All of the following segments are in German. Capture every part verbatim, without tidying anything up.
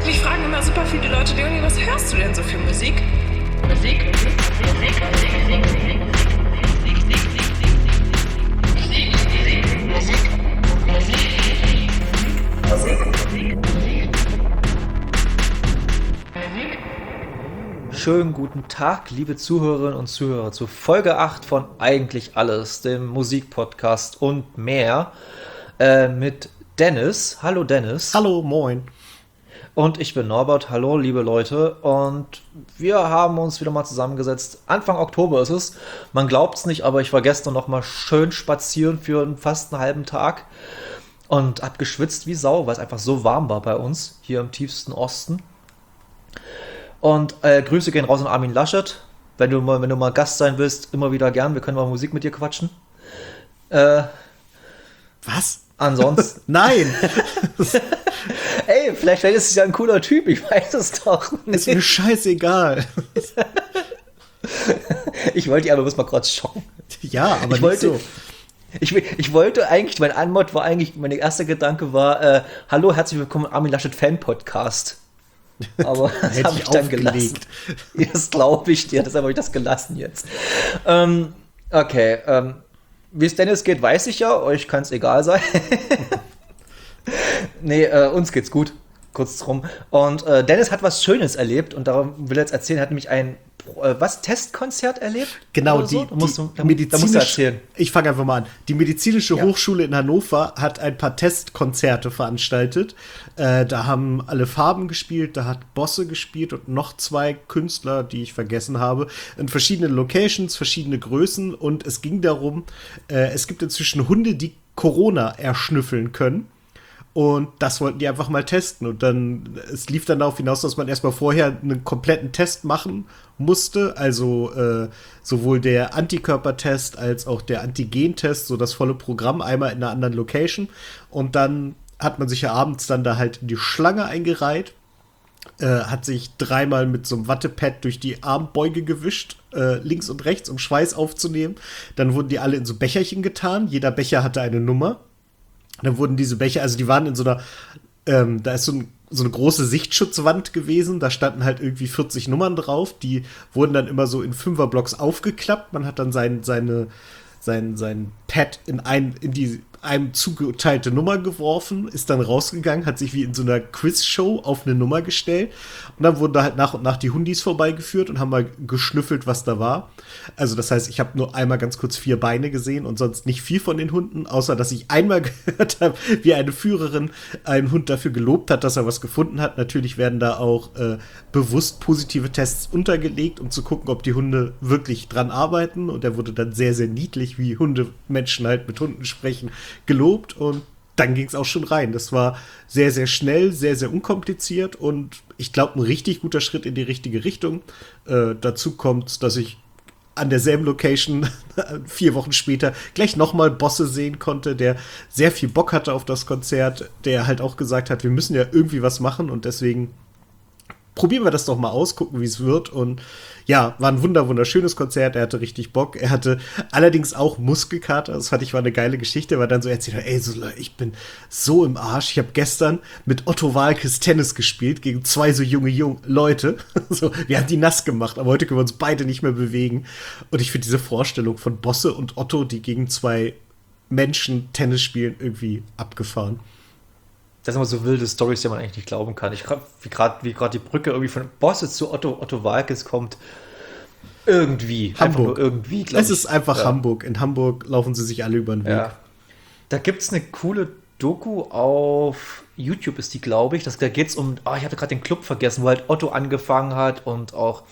Mich fragen immer super viele Leute, Leonie, was hörst du denn so für Musik? Musik? Musik? Musik? Musik? Schönen guten Tag, liebe Zuhörerinnen und Zuhörer, zu Folge acht von Eigentlich Alles, dem Musikpodcast und mehr, äh, mit Dennis. Hallo Dennis. Hallo, moin. Und ich bin Norbert. Hallo, liebe Leute. Und wir haben uns wieder mal zusammengesetzt. Anfang Oktober ist es. Man glaubt es nicht, aber ich war gestern noch mal schön spazieren für fast einen halben Tag und hab geschwitzt wie Sau, weil es einfach so warm war bei uns, hier im tiefsten Osten. Und äh, Grüße gehen raus an Armin Laschet. Wenn du, mal, wenn du mal Gast sein willst, immer wieder gern. Wir können mal Musik mit dir quatschen. Äh, Was? Ansonsten. Nein! Ey, vielleicht, vielleicht ist es ja ein cooler Typ, ich weiß es doch nicht. Ist mir scheißegal. Ich wollte dich aber bloß mal kurz schocken. Ja, aber ich nicht wollte, so. Ich, ich wollte eigentlich, mein Anmod war eigentlich, mein erster Gedanke war, äh, hallo, herzlich willkommen im Armin Laschet Fan Podcast. Aber das habe ich dann gelassen. Das glaube ich dir, deshalb habe ich das gelassen jetzt. Ähm, okay, ähm, wie es Dennis geht, weiß ich ja, euch kann es egal sein. Nee, äh, uns geht's gut, kurz drum. Und äh, Dennis hat was Schönes erlebt und darum will er jetzt erzählen, er hat nämlich ein äh, was, Testkonzert erlebt? Genau, so? die, da musst du, die da, medizinische, da musst du erzählen. Ich fange einfach mal an. Die medizinische Ja. Hochschule in Hannover hat ein paar Testkonzerte veranstaltet. Äh, da haben alle Farben gespielt, da hat Bosse gespielt und noch zwei Künstler, die ich vergessen habe, in verschiedenen Locations, verschiedene Größen. Und es ging darum, äh, es gibt inzwischen Hunde, die Corona erschnüffeln können. Und das wollten die einfach mal testen. Und dann, es lief dann darauf hinaus, dass man erstmal vorher einen kompletten Test machen musste. Also äh, sowohl der Antikörpertest als auch der Antigentest, so das volle Programm, einmal in einer anderen Location. Und dann hat man sich ja abends dann da halt in die Schlange eingereiht, äh, hat sich dreimal mit so einem Wattepad durch die Armbeuge gewischt, äh, links und rechts, um Schweiß aufzunehmen. Dann wurden die alle in so Becherchen getan. Jeder Becher hatte eine Nummer. Dann wurden diese Becher, also die waren in so einer, ähm, da ist so, ein, so eine große Sichtschutzwand gewesen, da standen halt irgendwie vierzig Nummern drauf, die wurden dann immer so in Fünferblocks aufgeklappt, man hat dann sein, seine, sein, sein Pad in, ein, in die einem zugeteilte Nummer geworfen, ist dann rausgegangen, hat sich wie in so einer Quizshow auf eine Nummer gestellt und dann wurden da halt nach und nach die Hundis vorbeigeführt und haben mal geschnüffelt, was da war. Also das heißt, ich habe nur einmal ganz kurz vier Beine gesehen und sonst nicht viel von den Hunden, außer dass ich einmal gehört habe, wie eine Führerin einen Hund dafür gelobt hat, dass er was gefunden hat. Natürlich werden da auch äh, bewusst positive Tests untergelegt, um zu gucken, ob die Hunde wirklich dran arbeiten, und er wurde dann sehr, sehr niedlich, wie Hundemenschen halt mit Hunden sprechen, gelobt, und dann ging es auch schon rein. Das war sehr, sehr schnell, sehr, sehr unkompliziert und ich glaube, ein richtig guter Schritt in die richtige Richtung. Äh, dazu kommt, dass ich an derselben Location vier Wochen später gleich nochmal Bosse sehen konnte, der sehr viel Bock hatte auf das Konzert, der halt auch gesagt hat, wir müssen ja irgendwie was machen, und deswegen probieren wir das doch mal aus, gucken, wie es wird. Und ja, war ein wunder, wunderschönes Konzert. Er hatte richtig Bock. Er hatte allerdings auch Muskelkater. Das fand ich war eine geile Geschichte, weil dann so erzählt hat, ey, so, ich bin so im Arsch. Ich habe gestern mit Otto Waalkes Tennis gespielt gegen zwei so junge, junge Leute. So, wir haben die nass gemacht, aber heute können wir uns beide nicht mehr bewegen. Und ich finde diese Vorstellung von Bosse und Otto, die gegen zwei Menschen Tennis spielen, irgendwie abgefahren. Das sind immer so wilde Storys, die man eigentlich nicht glauben kann. Ich, wie gerade wie gerade die Brücke irgendwie von Bosse zu Otto, Otto Waalkes kommt. Irgendwie. Hamburg. Einfach nur irgendwie, Es ist einfach ja. Hamburg. In Hamburg laufen sie sich alle über den Weg. Ja. Da gibt es eine coole Doku auf YouTube, ist die, glaube ich. Das, da geht es um, oh, ich hatte gerade den Club vergessen, wo halt Otto angefangen hat und auch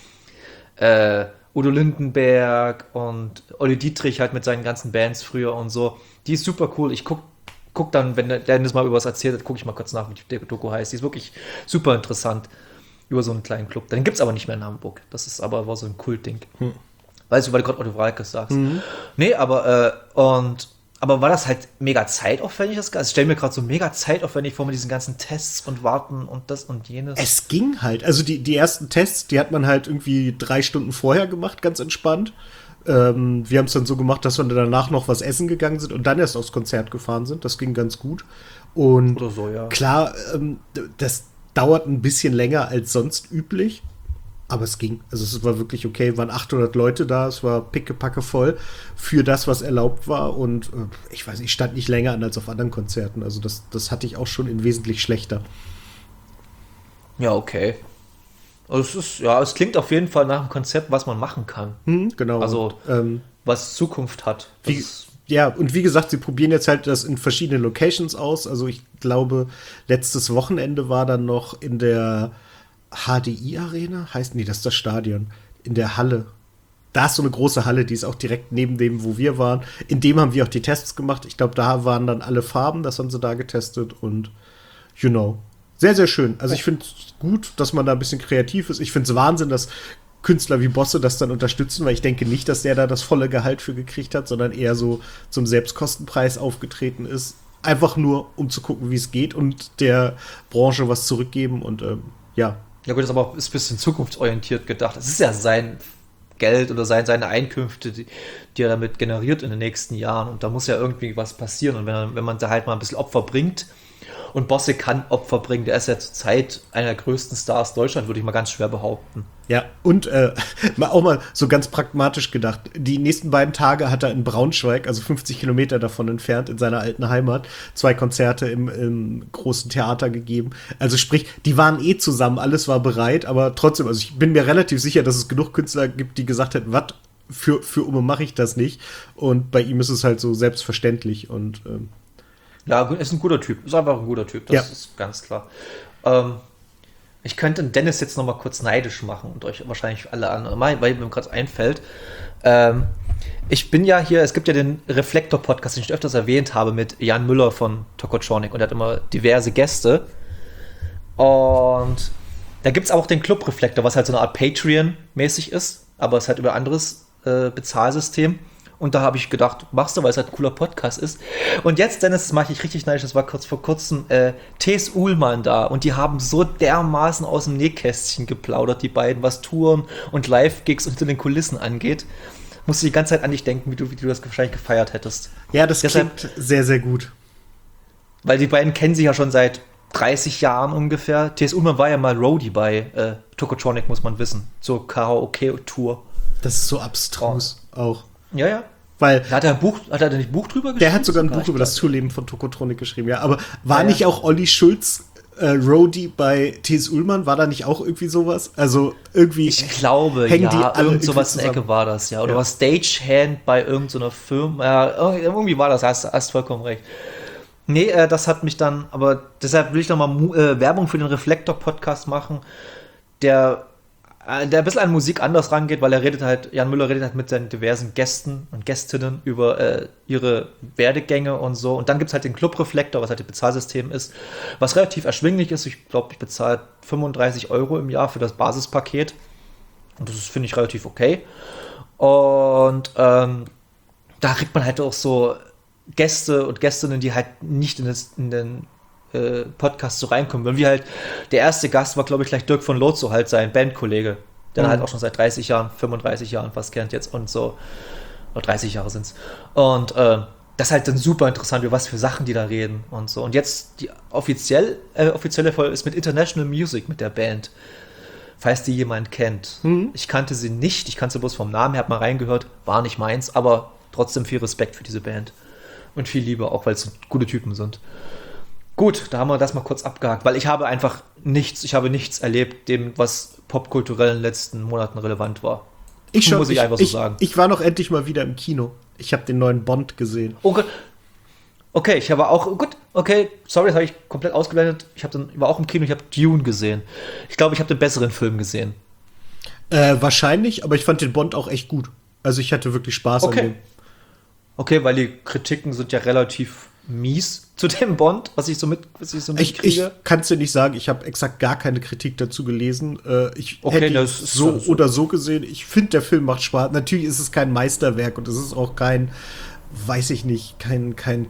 äh, Udo Lindenberg und Olli Dietrich halt mit seinen ganzen Bands früher und so. Die ist super cool. Ich gucke guck dann, wenn der Dennis mal über was erzählt hat, gucke ich mal kurz nach, wie die Doku heißt. Die ist wirklich super interessant über so einen kleinen Club. Den gibt es aber nicht mehr in Hamburg. Das ist aber war so ein Kultding. Hm. Weißt du, weil du gerade Otto Waalkes sagst. Mhm. Nee, aber äh, und aber war das halt mega zeitaufwendig, das Ganze? Ich stelle mir gerade so mega zeitaufwendig vor mit diesen ganzen Tests und Warten und das und jenes. Es ging halt. Also die, die ersten Tests, die hat man halt irgendwie drei Stunden vorher gemacht, ganz entspannt. Ähm, wir haben es dann so gemacht, dass wir danach noch was essen gegangen sind und dann erst aufs Konzert gefahren sind. Das ging ganz gut. Und Oder so, ja. Klar, ähm, das dauert ein bisschen länger als sonst üblich. Aber es ging. Also es war wirklich okay. Es waren achthundert Leute da. Es war pickepacke voll für das, was erlaubt war. Und äh, ich weiß, ich stand nicht länger an als auf anderen Konzerten. Also das, das hatte ich auch schon in wesentlich schlechter. Ja, okay. Also es ist, ja, es klingt auf jeden Fall nach einem Konzept, was man machen kann. Hm, genau. Also, und, ähm, was Zukunft hat. Das wie, ist, ja, und wie gesagt, sie probieren jetzt halt das in verschiedenen Locations aus. Also ich glaube, letztes Wochenende war dann noch in der H D I-Arena. Heißt, nee, das ist das Stadion. In der Halle. Da ist so eine große Halle, die ist auch direkt neben dem, wo wir waren. In dem haben wir auch die Tests gemacht. Ich glaube, da waren dann alle Farben, das haben sie da getestet. Und, you know, sehr, sehr schön. Also ich finde es gut, dass man da ein bisschen kreativ ist. Ich finde es Wahnsinn, dass Künstler wie Bosse das dann unterstützen, weil ich denke nicht, dass der da das volle Gehalt für gekriegt hat, sondern eher so zum Selbstkostenpreis aufgetreten ist. Einfach nur, um zu gucken, wie es geht und der Branche was zurückgeben und ähm, ja. ja gut, das ist aber auch ist ein bisschen zukunftsorientiert gedacht. Es ist ja sein Geld oder sein, seine Einkünfte, die, die er damit generiert in den nächsten Jahren. Und da muss ja irgendwie was passieren. Und wenn, wenn man da halt mal ein bisschen Opfer bringt, und Bosse kann Opfer bringen, der ist ja zurzeit einer der größten Stars Deutschland, würde ich mal ganz schwer behaupten. Ja, und äh, mal auch mal so ganz pragmatisch gedacht, die nächsten beiden Tage hat er in Braunschweig, also fünfzig Kilometer davon entfernt, in seiner alten Heimat, zwei Konzerte im, im großen Theater gegeben. Also sprich, die waren eh zusammen, alles war bereit, aber trotzdem, also ich bin mir relativ sicher, dass es genug Künstler gibt, die gesagt hätten, was, für, für Umme mache ich das nicht. Und bei ihm ist es halt so selbstverständlich und ähm, ja, ist ein guter Typ. Ist einfach ein guter Typ, das ja. ist ganz klar. Ähm, ich könnte Dennis jetzt noch mal kurz neidisch machen und euch wahrscheinlich alle an, weil mir gerade einfällt. Ähm, ich bin ja hier, es gibt ja den Reflektor-Podcast, den ich öfters erwähnt habe, mit Jan Müller von Tokotronic und er hat immer diverse Gäste. Und da gibt es auch den Club Reflektor, was halt so eine Art Patreon-mäßig ist, aber es ist halt über ein anderes äh, Bezahlsystem. Und da habe ich gedacht, machst du, weil es halt ein cooler Podcast ist. Und jetzt, Dennis, das mache ich richtig neidisch, das war kurz vor kurzem äh, T S. Uhlmann da. Und die haben so dermaßen aus dem Nähkästchen geplaudert, die beiden, was Touren und Live-Gigs unter den Kulissen angeht. Musste die ganze Zeit an dich denken, wie du, wie du das wahrscheinlich gefeiert hättest. Ja, das Deshalb, klingt sehr, sehr gut. Weil die beiden kennen sich ja schon seit dreißig Jahren ungefähr. T S. Uhlmann war ja mal Roadie bei äh, Tokotronic, muss man wissen. Zur Karaoke-Tour. Das ist so abstrus oh. auch. Ja, ja. Weil hat er ein Buch, hat er da nicht ein Buch drüber geschrieben? Der hat sogar ein sogar Buch über das Tourleben von Tokotronic geschrieben, ja. Aber war ja, nicht ja. auch Olli Schulz äh, Roadie bei T S. Uhlmann? War da nicht auch irgendwie sowas? Also irgendwie. Ich glaube, hängen ja, die alle irgend sowas in zusammen. der Ecke war das, ja. Oder Ja. war Stagehand bei irgendeiner Firma. Ja, irgendwie war das, hast, hast vollkommen recht. Nee, äh, das hat mich dann, aber deshalb will ich nochmal äh, Werbung für den Reflektor-Podcast machen, der der ein bisschen an Musik anders rangeht, weil er redet halt, Jan Müller redet halt mit seinen diversen Gästen und Gästinnen über äh, ihre Werdegänge und so. Und dann gibt es halt den Club Reflektor, was halt das Bezahlsystem ist, was relativ erschwinglich ist. Ich glaube, ich bezahle fünfunddreißig Euro im Jahr für das Basispaket. Und das ist, finde ich, relativ okay. Und ähm, da kriegt man halt auch so Gäste und Gästinnen, die halt nicht in, das, in den äh, Podcast so reinkommen. Und wie halt, der erste Gast war, glaube ich, gleich Dirk von Lozo, halt sein Bandkollege, der Mhm. halt auch schon seit dreißig Jahren, fünfunddreißig Jahren fast kennt jetzt und so. Oder dreißig Jahre sind es. Und äh, das ist halt dann super interessant, über was für Sachen die da reden und so. Und jetzt die offiziell, äh, offizielle Folge ist mit International Music, mit der Band. Falls die jemand kennt. Mhm. Ich kannte sie nicht, ich kannte sie bloß vom Namen, hab mal reingehört, war nicht meins, aber trotzdem viel Respekt für diese Band. Und viel Liebe, auch weil es so gute Typen sind. Gut, da haben wir das mal kurz abgehakt, weil ich habe einfach nichts, ich habe nichts erlebt, dem, was popkulturell in den letzten Monaten relevant war. Ich schon, Muss ich, ich einfach so ich, sagen. Ich war noch endlich mal wieder im Kino. Ich habe den neuen Bond gesehen. Oh Gott. Okay, ich habe auch, gut, okay, sorry, das habe ich komplett ausgeblendet. Ich habe dann, war auch im Kino, ich habe Dune gesehen. Ich glaube, ich habe den besseren Film gesehen. Äh, wahrscheinlich, aber ich fand den Bond auch echt gut. Also ich hatte wirklich Spaß Okay. an dem. Okay, weil die Kritiken sind ja relativ mies zu dem Bond, was ich so mit, was ich so Ich, ich mitkriege. kann es dir nicht sagen, ich habe exakt gar keine Kritik dazu gelesen. Äh, ich Okay, hätte ihn das ist so ja so. oder so gesehen. Ich finde, der Film macht Spaß. Natürlich ist es kein Meisterwerk und es ist auch kein, weiß ich nicht, kein, kein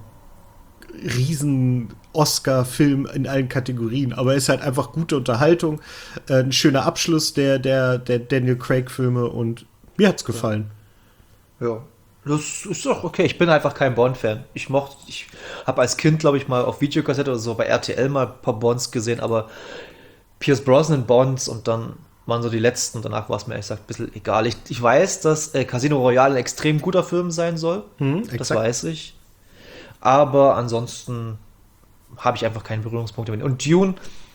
riesen Oscar-Film in allen Kategorien, aber es ist halt einfach gute Unterhaltung, äh, ein schöner Abschluss der, der, der Daniel Craig-Filme und mir hat's gefallen. Ja, das ist doch okay. Ich bin einfach kein Bond-Fan. Ich mochte, ich habe als Kind, glaube ich, mal auf Videokassette oder so bei R T L mal ein paar Bonds gesehen, aber Pierce Brosnan Bonds und dann waren so die letzten und danach war es mir ehrlich gesagt ein bisschen egal. Ich, ich weiß, dass äh, Casino Royale ein extrem guter Film sein soll. Hm, das exakt. weiß ich. Aber ansonsten habe ich einfach keinen Berührungspunkt damit. Und Dune,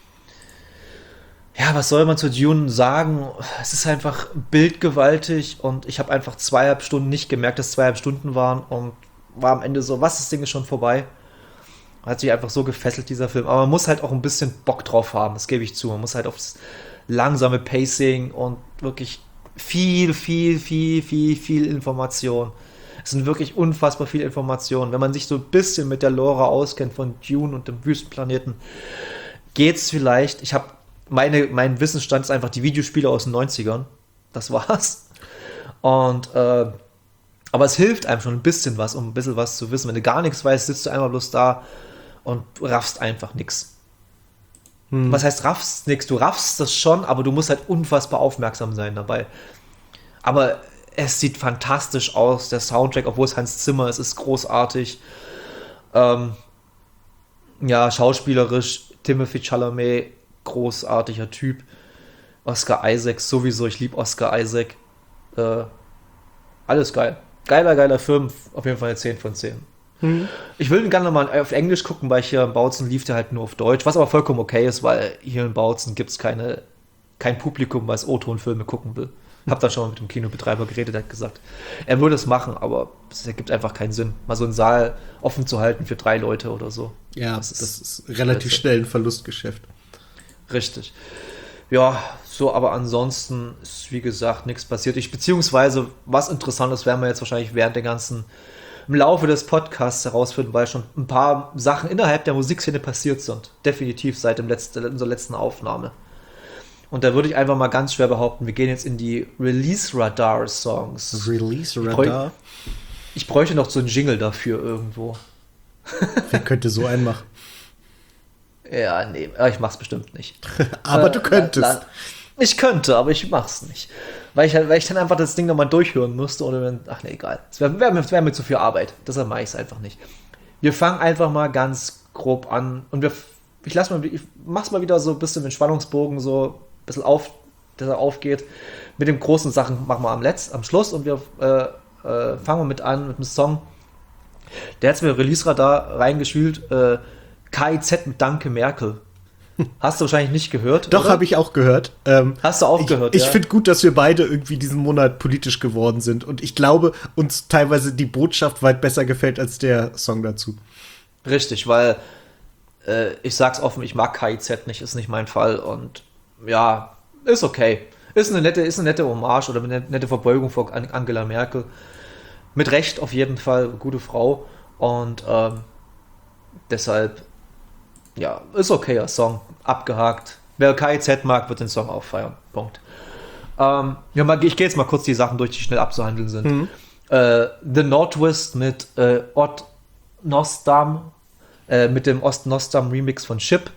ja, was soll man zu Dune sagen? Es ist einfach bildgewaltig und ich habe einfach zweieinhalb Stunden nicht gemerkt, dass es zweieinhalb Stunden waren und war am Ende so, was, das Ding ist schon vorbei. Hat sich einfach so gefesselt, dieser Film. Aber man muss halt auch ein bisschen Bock drauf haben, das gebe ich zu. Man muss halt aufs langsame Pacing und wirklich viel, viel, viel, viel, viel Information. Es sind wirklich unfassbar viele Informationen. Wenn man sich so ein bisschen mit der Lore auskennt von Dune und dem Wüstenplaneten, geht's vielleicht. Ich habe meine, mein Wissensstand ist einfach die Videospiele aus den neunzigern. Das war's. Und äh, aber es hilft einem schon ein bisschen was, um ein bisschen was zu wissen. Wenn du gar nichts weißt, sitzt du einfach bloß da und raffst einfach nichts. Hm. Was heißt raffst nichts? Du raffst das schon, aber du musst halt unfassbar aufmerksam sein dabei. Aber es sieht fantastisch aus, der Soundtrack, obwohl es Hans Zimmer ist, ist großartig. Ähm, ja, schauspielerisch, Timothée Chalamet, großartiger Typ. Oscar Isaac sowieso, ich liebe Oscar Isaac. Äh, alles geil. Geiler, geiler Film, auf jeden Fall eine zehn von zehn. Hm. Ich will ihn gerne mal auf Englisch gucken, weil hier in Bautzen lief der halt nur auf Deutsch, was aber vollkommen okay ist, weil hier in Bautzen gibt es keine, kein Publikum, was O-Ton-Filme gucken will. Hab da schon mal mit dem Kinobetreiber geredet, der hat gesagt, er würde es machen, aber es ergibt einfach keinen Sinn, mal so einen Saal offen zu halten für drei Leute oder so. Ja, das ist, das ist relativ Scheiße. Schnell ein Verlustgeschäft. Richtig. Ja, so, aber ansonsten ist, wie gesagt, nichts passiert. Ich, beziehungsweise, was interessant ist, werden wir jetzt wahrscheinlich während der ganzen, im Laufe des Podcasts herausfinden, weil schon ein paar Sachen innerhalb der Musikszene passiert sind. Definitiv seit dem letzten, unserer letzten Aufnahme. Und da würde ich einfach mal ganz schwer behaupten, wir gehen jetzt in die Release-Radar-Songs. Release-Radar? Ich, ich bräuchte noch so einen Jingle dafür irgendwo. Wer könnte so einen machen? Ja, nee, ich mach's bestimmt nicht. Aber äh, du könntest. La, la, ich könnte, aber ich mach's nicht. Weil ich, weil ich dann einfach das Ding nochmal durchhören müsste. Oder wenn, ach nee, egal. Es wäre wär, wär mir zu viel Arbeit. Deshalb mache ich es einfach nicht. Wir fangen einfach mal ganz grob an. Und wir, ich, lass mal, ich mach's mal wieder so ein bisschen mit Spannungsbogen, so ein bisschen auf, dass er aufgeht. Mit den großen Sachen machen wir am, Letz-, am Schluss. Und wir äh, äh, fangen wir mit an, mit einem Song. Der hat mir Release-Radar reingespielt. Äh, K I Z mit Danke Merkel. Hast du wahrscheinlich nicht gehört? Doch, habe ich auch gehört. Ähm, Hast du auch ich, gehört, Ich ja? finde gut, dass wir beide irgendwie diesen Monat politisch geworden sind. Und ich glaube, uns teilweise die Botschaft weit besser gefällt als der Song dazu. Richtig, weil äh, ich sag's offen, ich mag K I Z nicht, ist nicht mein Fall. Und ja, ist okay. Ist eine nette, ist eine nette Hommage oder eine nette Verbeugung vor Angela Merkel. Mit Recht auf jeden Fall, gute Frau. Und ähm, deshalb ja, ist okayer Song, abgehakt. Wer K I Z mag, wird den Song auch feiern. Punkt. Ähm, ja, ich gehe jetzt mal kurz die Sachen durch, die schnell abzuhandeln sind. Mhm. Äh, The Northwest mit äh, Odd Nostam, äh, mit dem Ost Nostam Remix von Chip.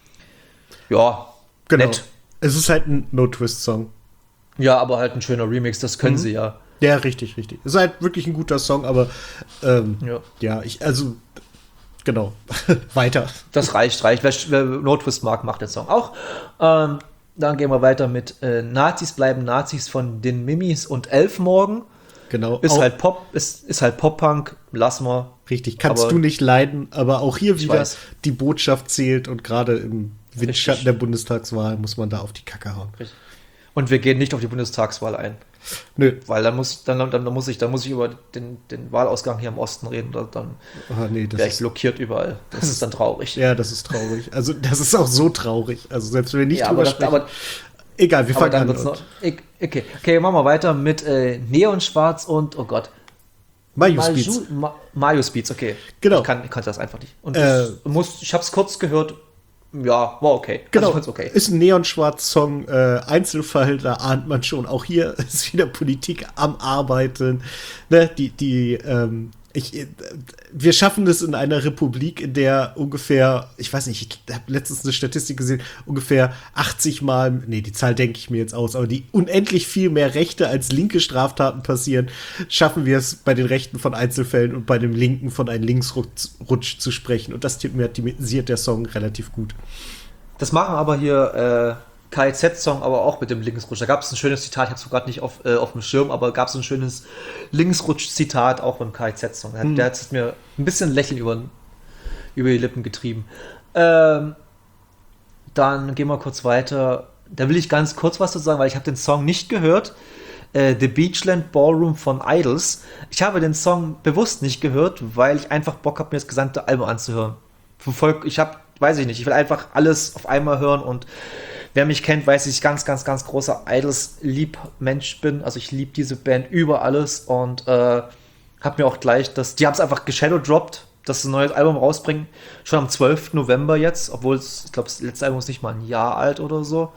Ja, genau. Nett. Es ist halt ein No-Twist-Song. Ja, aber halt ein schöner Remix, das können mhm. sie ja. Ja, richtig, richtig. Es ist halt wirklich ein guter Song, aber ähm, ja. ja, ich, also genau, weiter. Das reicht, reicht. Wer, wer No-Twist mag, macht den Song auch. Ähm, dann gehen wir weiter mit äh, Nazis bleiben Nazis von den Mimis und Elfmorgen. Genau. Ist halt Pop, ist, ist halt Pop-Punk, lass mal. Richtig, kannst du nicht leiden, aber auch hier wieder weiß. Die Botschaft zählt und gerade im Windschatten Richtig. Der Bundestagswahl muss man da auf die Kacke hauen. Richtig. Und wir gehen nicht auf die Bundestagswahl ein. Nö. Weil dann muss, dann, dann, dann muss ich, dann muss ich über den, den Wahlausgang hier im Osten reden. Dann oh, nee, wäre ich blockiert überall. Das ist dann traurig. Ja, das ist traurig. Also das ist auch so traurig. Also selbst wenn wir nicht ja, drüber aber sprechen. Das, aber, egal, wir fangen an. Noch, okay. okay, machen wir weiter mit äh, Neonschwarz und, oh Gott. Mario Speeds. Ma- Mario Speeds, okay. Genau. Ich, kann, ich kannte das einfach nicht. Und äh, ich, muss, ich habe es kurz gehört. Ja, war okay. Genau, also okay. Ist ein Neonschwarz-Song, äh, Einzelfall, da ahnt man schon. Auch hier ist wieder Politik am Arbeiten. Ne, die, die, ähm, ich, äh, wir schaffen es in einer Republik, in der ungefähr, ich weiß nicht, ich habe letztens eine Statistik gesehen, ungefähr achtzig Mal, nee, die Zahl denke ich mir jetzt aus, aber die unendlich viel mehr Rechte als linke Straftaten passieren, schaffen wir es bei den Rechten von Einzelfällen und bei dem Linken von einem Linksrutsch zu sprechen. Und das thematisiert der Song relativ gut. Das machen aber hier äh, K I Z-Song, aber auch mit dem Linksrutsch. Da gab es ein schönes Zitat, ich habe es gerade nicht auf, äh, auf dem Schirm, aber gab es ein schönes Linksrutsch-Zitat auch beim K I Z-Song. Der, hm. der hat es mir ein bisschen Lächeln über, über die Lippen getrieben. Ähm, dann gehen wir kurz weiter. Da will ich ganz kurz was dazu sagen, weil ich habe den Song nicht gehört. Äh, The Beachland Ballroom von Idols. Ich habe den Song bewusst nicht gehört, weil ich einfach Bock habe, mir das gesamte Album anzuhören. Volk, ich habe, weiß ich nicht, ich will einfach alles auf einmal hören und wer mich kennt, weiß, dass ich ganz, ganz, ganz großer Idols-Lieb-Mensch bin. Also ich liebe diese Band über alles und äh, habe mir auch gleich das, die haben es einfach geshadowdroppt, dass sie ein neues Album rausbringen, schon am zwölften November jetzt, obwohl es, ich glaube, das letzte Album ist nicht mal ein Jahr alt oder so.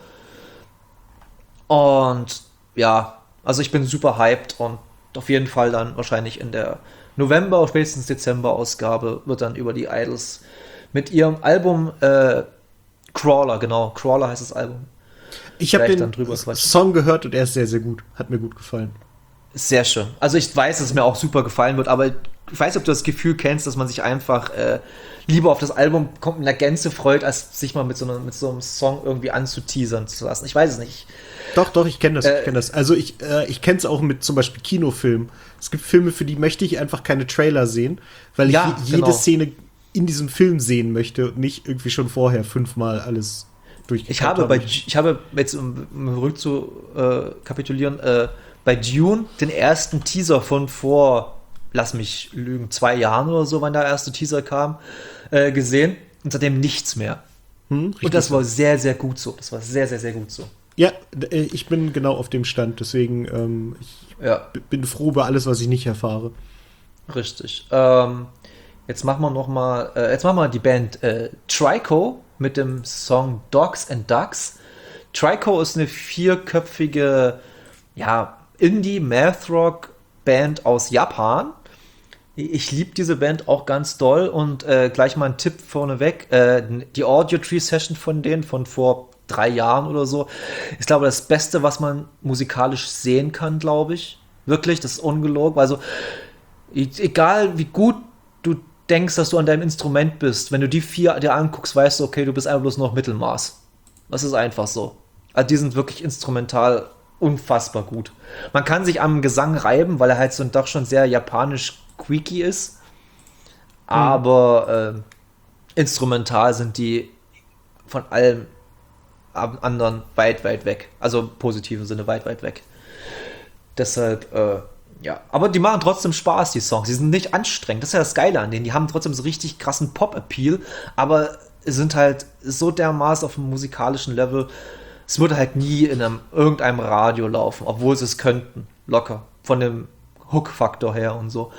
Und ja, also ich bin super hyped und auf jeden Fall dann wahrscheinlich in der November- oder spätestens Dezember-Ausgabe wird dann über die Idols mit ihrem Album äh, Crawler, genau, Crawler heißt das Album. Ich habe den Song gehört und er ist sehr, sehr gut. Hat mir gut gefallen. Sehr schön. Also ich weiß, dass es mir auch super gefallen wird, aber ich weiß nicht, ob du das Gefühl kennst, dass man sich einfach äh, lieber auf das Album kommt in der Gänze freut, als sich mal mit so, einer, mit so einem Song irgendwie anzuteasern zu lassen. Ich weiß es nicht. Doch, doch, ich kenne das, äh, ich kenn das. Also ich, äh, ich kenne es auch mit zum Beispiel Kinofilmen. Es gibt Filme, für die möchte ich einfach keine Trailer sehen, weil ich ja, jede genau. Szene in diesem Film sehen möchte und nicht irgendwie schon vorher fünfmal alles durchgeguckt ich habe. Bei, ich habe, jetzt um, um rück zu äh, kapitulieren, äh, bei Dune den ersten Teaser von vor, lass mich lügen, zwei Jahren oder so, wann der erste Teaser kam, äh, gesehen und seitdem nichts mehr. Hm, und das war sehr, sehr gut so. Das war sehr, sehr, sehr gut so. Ja, ich bin genau auf dem Stand, deswegen ähm, ich ja. bin froh über alles, was ich nicht erfahre. Richtig. Ähm, jetzt machen wir noch mal, äh, jetzt machen wir die Band äh, Trico mit dem Song Dogs and Ducks. Trico ist eine vierköpfige, ja, Indie-Math-Rock-Band aus Japan. Ich liebe diese Band auch ganz doll und äh, gleich mal ein Tipp vorneweg. Äh, die Audio Tree Session von denen von vor drei Jahren oder so ist, glaube ich, das Beste, was man musikalisch sehen kann, glaube ich. Wirklich, das ist ungelogen. Also egal wie gut du denkst, dass du an deinem Instrument bist, wenn du die vier dir anguckst, weißt du, okay, du bist einfach bloß noch Mittelmaß. Das ist einfach so. Also die sind wirklich instrumental unfassbar gut. Man kann sich am Gesang reiben, weil er halt so doch schon sehr japanisch squeaky ist. Aber mhm. äh, instrumental sind die von allem anderen weit, weit weg. Also im positiven Sinne weit, weit weg. Deshalb, äh, ja. Aber die machen trotzdem Spaß, die Songs. Die sind nicht anstrengend. Das ist ja das Geile an denen. Die haben trotzdem so richtig krassen Pop-Appeal, aber sind halt so dermaßen auf dem musikalischen Level. Es würde halt nie in einem, irgendeinem Radio laufen, obwohl sie es könnten. Locker. Von dem Hook-Faktor her und so.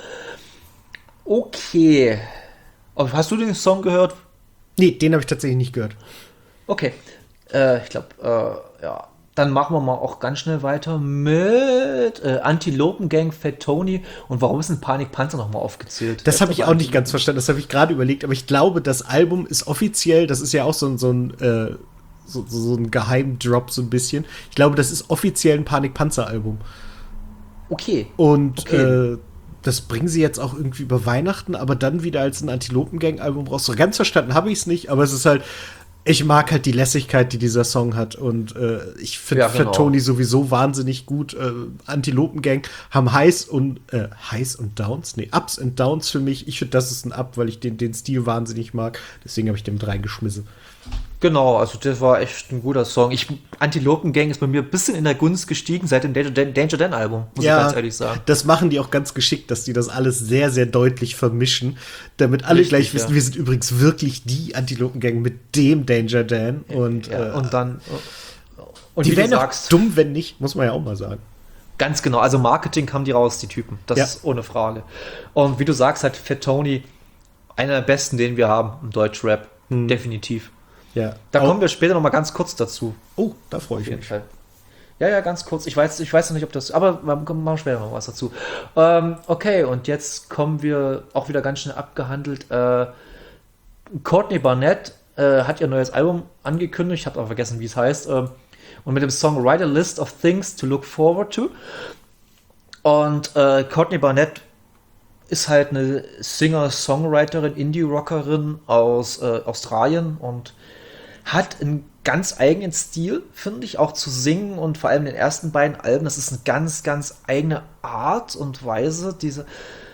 Okay. Hast du den Song gehört? Nee, den habe ich tatsächlich nicht gehört. Okay. Äh, ich glaube, äh, ja. Dann machen wir mal auch ganz schnell weiter mit äh, Antilopen-Gang, Fat Tony. Und warum ist ein Panikpanzer nochmal aufgezählt? Das habe ich auch nicht ganz verstanden. Das habe ich gerade überlegt. Aber ich glaube, das Album ist offiziell, das ist ja auch so ein, so ein, äh, so, so ein Geheimdrop so ein bisschen. Ich glaube, das ist offiziell ein Panikpanzer-Album. Okay. Und okay. Äh, das bringen sie jetzt auch irgendwie über Weihnachten, aber dann wieder als ein Antilopen-Gang-Album raus. So ganz verstanden habe ich es nicht, aber es ist halt, ich mag halt die Lässigkeit, die dieser Song hat. Und äh, ich finde ja, genau. Tony sowieso wahnsinnig gut. Äh, Antilopen-Gang haben Highs und äh, Highs und Downs? Nee, Ups und Downs für mich. Ich finde, das ist ein Up, weil ich den, den Stil wahnsinnig mag. Deswegen habe ich den mit reingeschmissen. Genau, also das war echt ein guter Song. Ich, Antilopen-Gang ist bei mir ein bisschen in der Gunst gestiegen seit dem Danger Dan-Album, muss ja, ich ganz ehrlich sagen. Das machen die auch ganz geschickt, dass die das alles sehr, sehr deutlich vermischen, damit alle Richtig, gleich wissen, ja. wir sind übrigens wirklich die Antilopen-Gang mit dem Danger Dan. Und, ja, äh, und dann und die wären auch dumm, wenn nicht, muss man ja auch mal sagen. Ganz genau, also Marketing haben die raus, die Typen. Das ja. ist ohne Frage. Und wie du sagst, hat Fat Tony einer der besten, den wir haben im Deutschrap. Hm. Definitiv. Ja. Da kommen wir später noch mal ganz kurz dazu. Oh, da freue ich Auf jeden mich. Fall. Ja, ja, ganz kurz. Ich weiß, ich weiß noch nicht, ob das, aber wir machen später noch was dazu. Ähm, okay, und jetzt kommen wir auch wieder ganz schnell abgehandelt. Äh, Courtney Barnett äh, hat ihr neues Album angekündigt. Ich habe aber vergessen, wie es heißt. Ähm, und mit dem Song Write a List of Things to Look Forward to. Und äh, Courtney Barnett ist halt eine Singer-Songwriterin, Indie-Rockerin aus äh, Australien und hat einen ganz eigenen Stil, finde ich, auch zu singen und vor allem in den ersten beiden Alben, das ist eine ganz, ganz eigene Art und Weise, diese,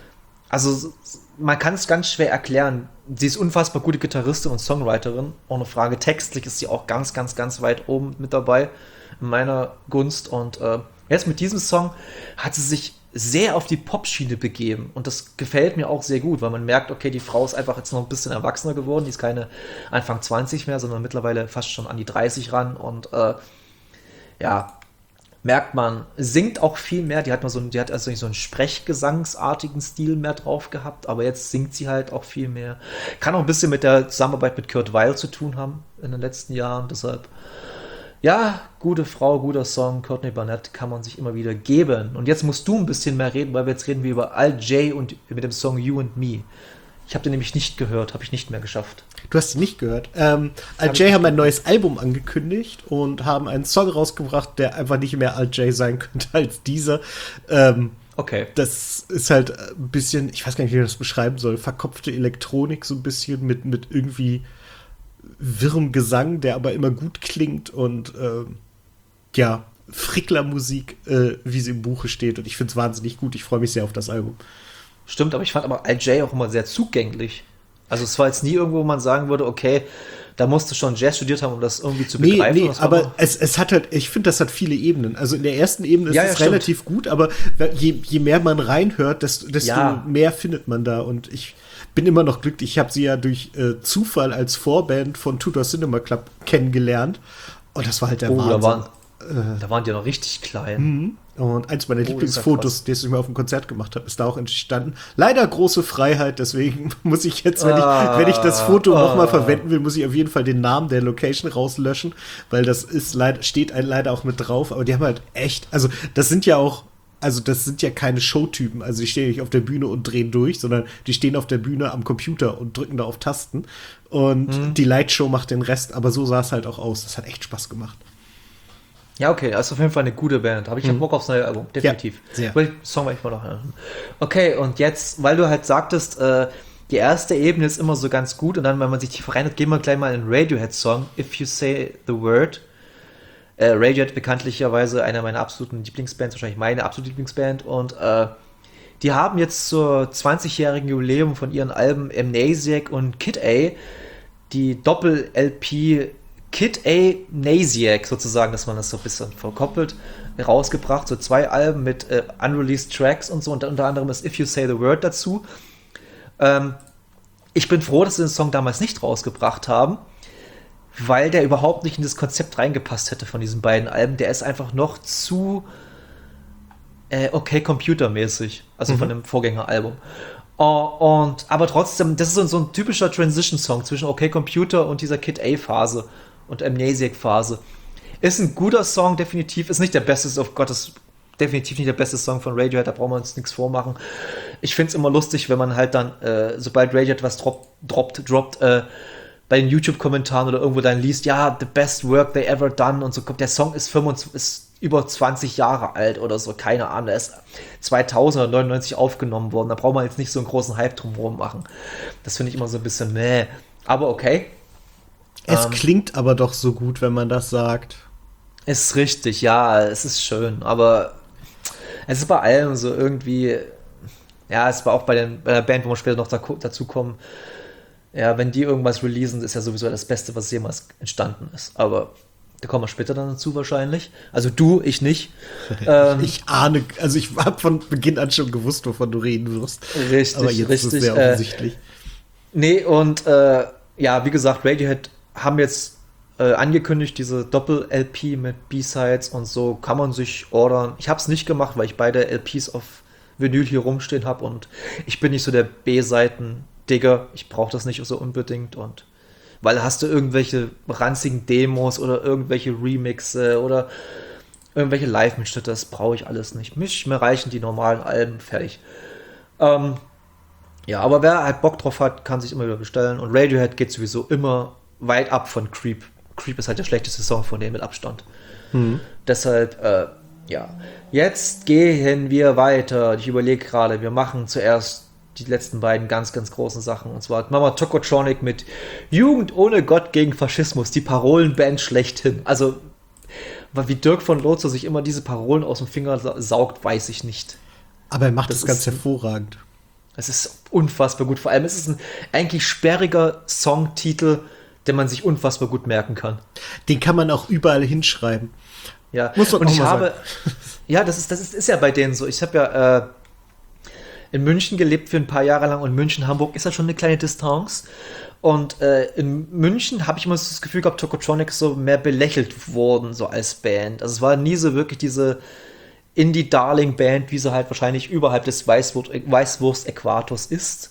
also man kann es ganz schwer erklären. Sie ist unfassbar gute Gitarristin und Songwriterin, ohne Frage. Textlich ist sie auch ganz, ganz, ganz weit oben mit dabei in meiner Gunst und äh, jetzt mit diesem Song hat sie sich sehr auf die Pop-Schiene begeben und das gefällt mir auch sehr gut, weil man merkt, okay, die Frau ist einfach jetzt noch ein bisschen erwachsener geworden, die ist keine Anfang zwanzig mehr, sondern mittlerweile fast schon an die dreißig ran und äh, ja, merkt man, singt auch viel mehr, die hat mal so, die hat also nicht so einen sprechgesangsartigen Stil mehr drauf gehabt, aber jetzt singt sie halt auch viel mehr. Kann auch ein bisschen mit der Zusammenarbeit mit Kurt Weill zu tun haben in den letzten Jahren, deshalb ja, gute Frau, guter Song, Courtney Barnett kann man sich immer wieder geben. Und jetzt musst du ein bisschen mehr reden, weil wir jetzt reden wir über Al Jay und mit dem Song You and Me. Ich habe den nämlich nicht gehört, habe ich nicht mehr geschafft. Du hast ihn nicht gehört. Ähm, Al Jay haben ein neues Album angekündigt und haben einen Song rausgebracht, der einfach nicht mehr Al Jay sein könnte als dieser. Ähm, okay. Das ist halt ein bisschen, ich weiß gar nicht, wie man das beschreiben soll, verkopfte Elektronik so ein bisschen mit, mit irgendwie wirrem Gesang, der aber immer gut klingt und äh, ja, Frickler-Musik, äh, wie sie im Buche steht. Und ich finde es wahnsinnig gut. Ich freue mich sehr auf das Album. Stimmt, aber ich fand aber Al Jay auch immer sehr zugänglich. Also es war jetzt nie irgendwo, wo man sagen würde, okay, da musst du schon Jazz studiert haben, um das irgendwie zu begreifen. Nee, nee, aber es, es hat halt, ich finde, das hat viele Ebenen. Also in der ersten Ebene ist ja, es ja, relativ gut, aber je, je mehr man reinhört, desto, desto ja. mehr findet man da. Und ich bin immer noch glücklich. Ich habe sie ja durch äh, Zufall als Vorband von Tudor Cinema Club kennengelernt. Und das war halt der oh, Wahnsinn. Da waren, äh, da waren die noch richtig klein. Mhm. Und eins meiner oh, Lieblingsfotos, das ich mir auf dem Konzert gemacht habe, ist da auch entstanden. Leider große Freiheit, deswegen muss ich jetzt, wenn, ah, ich, wenn ich das Foto ah. nochmal verwenden will, muss ich auf jeden Fall den Namen der Location rauslöschen, weil das ist leider, steht ein leider auch mit drauf. Aber die haben halt echt, also das sind ja auch, also das sind ja keine Showtypen. Also die stehen nicht auf der Bühne und drehen durch, sondern die stehen auf der Bühne am Computer und drücken da auf Tasten. Und mhm. die Lightshow macht den Rest, aber so sah es halt auch aus. Das hat echt Spaß gemacht. Ja, okay, das ist auf jeden Fall eine gute Band. Habe ich mhm. Bock aufs neue Album, definitiv. Ja, sehr. Weil Song war ich mal noch hören. Okay, und jetzt, weil du halt sagtest, äh, die erste Ebene ist immer so ganz gut und dann, wenn man sich tiefer reinhört, gehen wir gleich mal in den Radiohead-Song, If You Say the Word. Äh, Radiohead bekanntlicherweise einer meiner absoluten Lieblingsbands, wahrscheinlich meine absolute Lieblingsband und äh, die haben jetzt zur zwanzigjährigen Jubiläum von ihren Alben Amnesiac und Kid A die Doppel-L P Kid A Nasiac sozusagen, dass man das so ein bisschen verkoppelt, rausgebracht. So zwei Alben mit äh, unreleased Tracks und so. Und unter anderem ist If You Say the Word dazu. Ähm, ich bin froh, dass sie den Song damals nicht rausgebracht haben, weil der überhaupt nicht in das Konzept reingepasst hätte von diesen beiden Alben. Der ist einfach noch zu äh, okay computermäßig, also mhm. von dem Vorgängeralbum. Uh, und, aber trotzdem, das ist so, so ein typischer Transition-Song zwischen Okay Computer und dieser Kid A-Phase und Amnesiac-Phase. Ist ein guter Song, definitiv. Ist nicht der beste, auf Gottes, definitiv nicht der beste Song von Radiohead, da brauchen wir uns nichts vormachen. Ich finde es immer lustig, wenn man halt dann, äh, sobald Radiohead was drop, droppt, droppt, äh, bei den YouTube-Kommentaren oder irgendwo dann liest, ja, the best work they ever done und so kommt. Der Song ist, fünfundzwanzig, ist über zwanzig Jahre alt oder so, keine Ahnung. Der ist zweitausend oder neunundneunzig aufgenommen worden. Da braucht man jetzt nicht so einen großen Hype drumherum machen. Das finde ich immer so ein bisschen meh. Aber okay. Es ähm, klingt aber doch so gut, wenn man das sagt. Ist richtig, ja, es ist schön. Aber es ist bei allem so irgendwie, ja, es war auch bei, den, bei der Band, wo wir später noch da, dazu kommen, ja, wenn die irgendwas releasen, ist ja sowieso das Beste, was jemals entstanden ist. Aber da kommen wir später dann dazu wahrscheinlich. Also du, ich nicht. ähm, ich ahne, also ich habe von Beginn an schon gewusst, wovon du reden wirst. Richtig, aber jetzt richtig. ist es sehr offensichtlich. Äh, nee, und äh, ja, wie gesagt, Radiohead haben jetzt äh, angekündigt, diese Doppel-L P mit B-Sides und so kann man sich ordern. Ich habe es nicht gemacht, weil ich beide L Ps auf Vinyl hier rumstehen habe und ich bin nicht so der B-Seiten-Digger. Ich brauche das nicht so unbedingt und weil hast du irgendwelche ranzigen Demos oder irgendwelche Remixe oder irgendwelche Live-Mitschnitte, das brauche ich alles nicht. Mich, mir reichen die normalen Alben, fertig. Ähm, ja, aber wer halt Bock drauf hat, kann sich immer wieder bestellen. Und Radiohead geht sowieso immer weit ab von Creep. Creep ist halt der schlechteste Song von denen mit Abstand. Mhm. Deshalb, äh, ja. Jetzt gehen wir weiter. Ich überlege gerade, wir machen zuerst die letzten beiden ganz, ganz großen Sachen. Und zwar Mama Tokotronic mit Jugend ohne Gott gegen Faschismus, die Parolenband schlechthin. Also, wie Dirk von Lozo sich immer diese Parolen aus dem Finger saugt, weiß ich nicht. Aber er macht Das es ganz ist- hervorragend. Es ist unfassbar gut. Vor allem ist es ein eigentlich sperriger Songtitel, den man sich unfassbar gut merken kann. Den kann man auch überall hinschreiben. Ja, Muss man und auch ich mal habe, ja, das ist, das ist, ist ja bei denen so. Ich habe ja äh, in München gelebt für ein paar Jahre lang und München, Hamburg ist ja schon eine kleine Distanz. Und äh, in München habe ich immer so das Gefühl gehabt, Tokotronic so mehr belächelt worden, so als Band. Also es war nie so wirklich diese Indie-Darling-Band, wie sie halt wahrscheinlich überhalb des Weißwurst- Weißwurst-Äquators ist.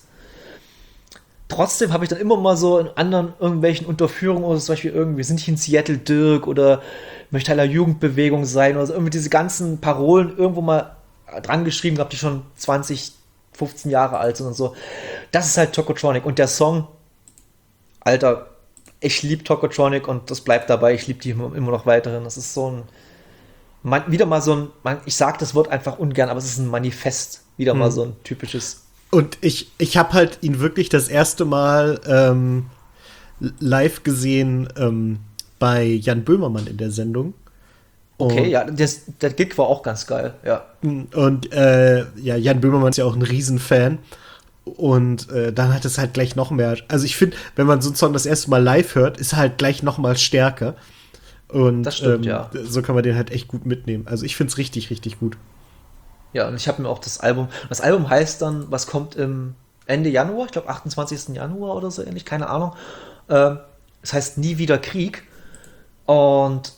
Trotzdem habe ich dann immer mal so in anderen irgendwelchen Unterführungen oder zum Beispiel irgendwie sind ich in Seattle Dirk oder möchte Teil der Jugendbewegung sein oder so, irgendwie diese ganzen Parolen irgendwo mal dran geschrieben gehabt, die schon zwanzig, fünfzehn Jahre alt sind und so. Das ist halt Tokotronic und der Song, Alter, ich liebe Tokotronic und das bleibt dabei, ich liebe die immer, immer noch weiterhin. Das ist so ein, man, wieder mal so ein, man, ich sage das Wort einfach ungern, aber es ist ein Manifest, wieder mal so ein typisches. Und ich, ich habe halt ihn wirklich das erste Mal ähm, live gesehen ähm, bei Jan Böhmermann in der Sendung. Okay, Und, ja, das, der Gig war auch ganz geil, ja. Und äh, ja, Jan Böhmermann ist ja auch ein Riesenfan. Und äh, dann hat es halt gleich noch mehr. Also ich finde, wenn man so einen Song das erste Mal live hört, ist er halt gleich noch mal stärker. Und Das stimmt, ähm, ja. so kann man den halt echt gut mitnehmen. Also ich finde es richtig, richtig gut. Ja, und ich habe mir auch das Album, das Album heißt dann, was kommt im Ende Januar, ich glaube achtundzwanzigsten Januar oder so ähnlich, keine Ahnung. Ähm, es heißt Nie wieder Krieg. Und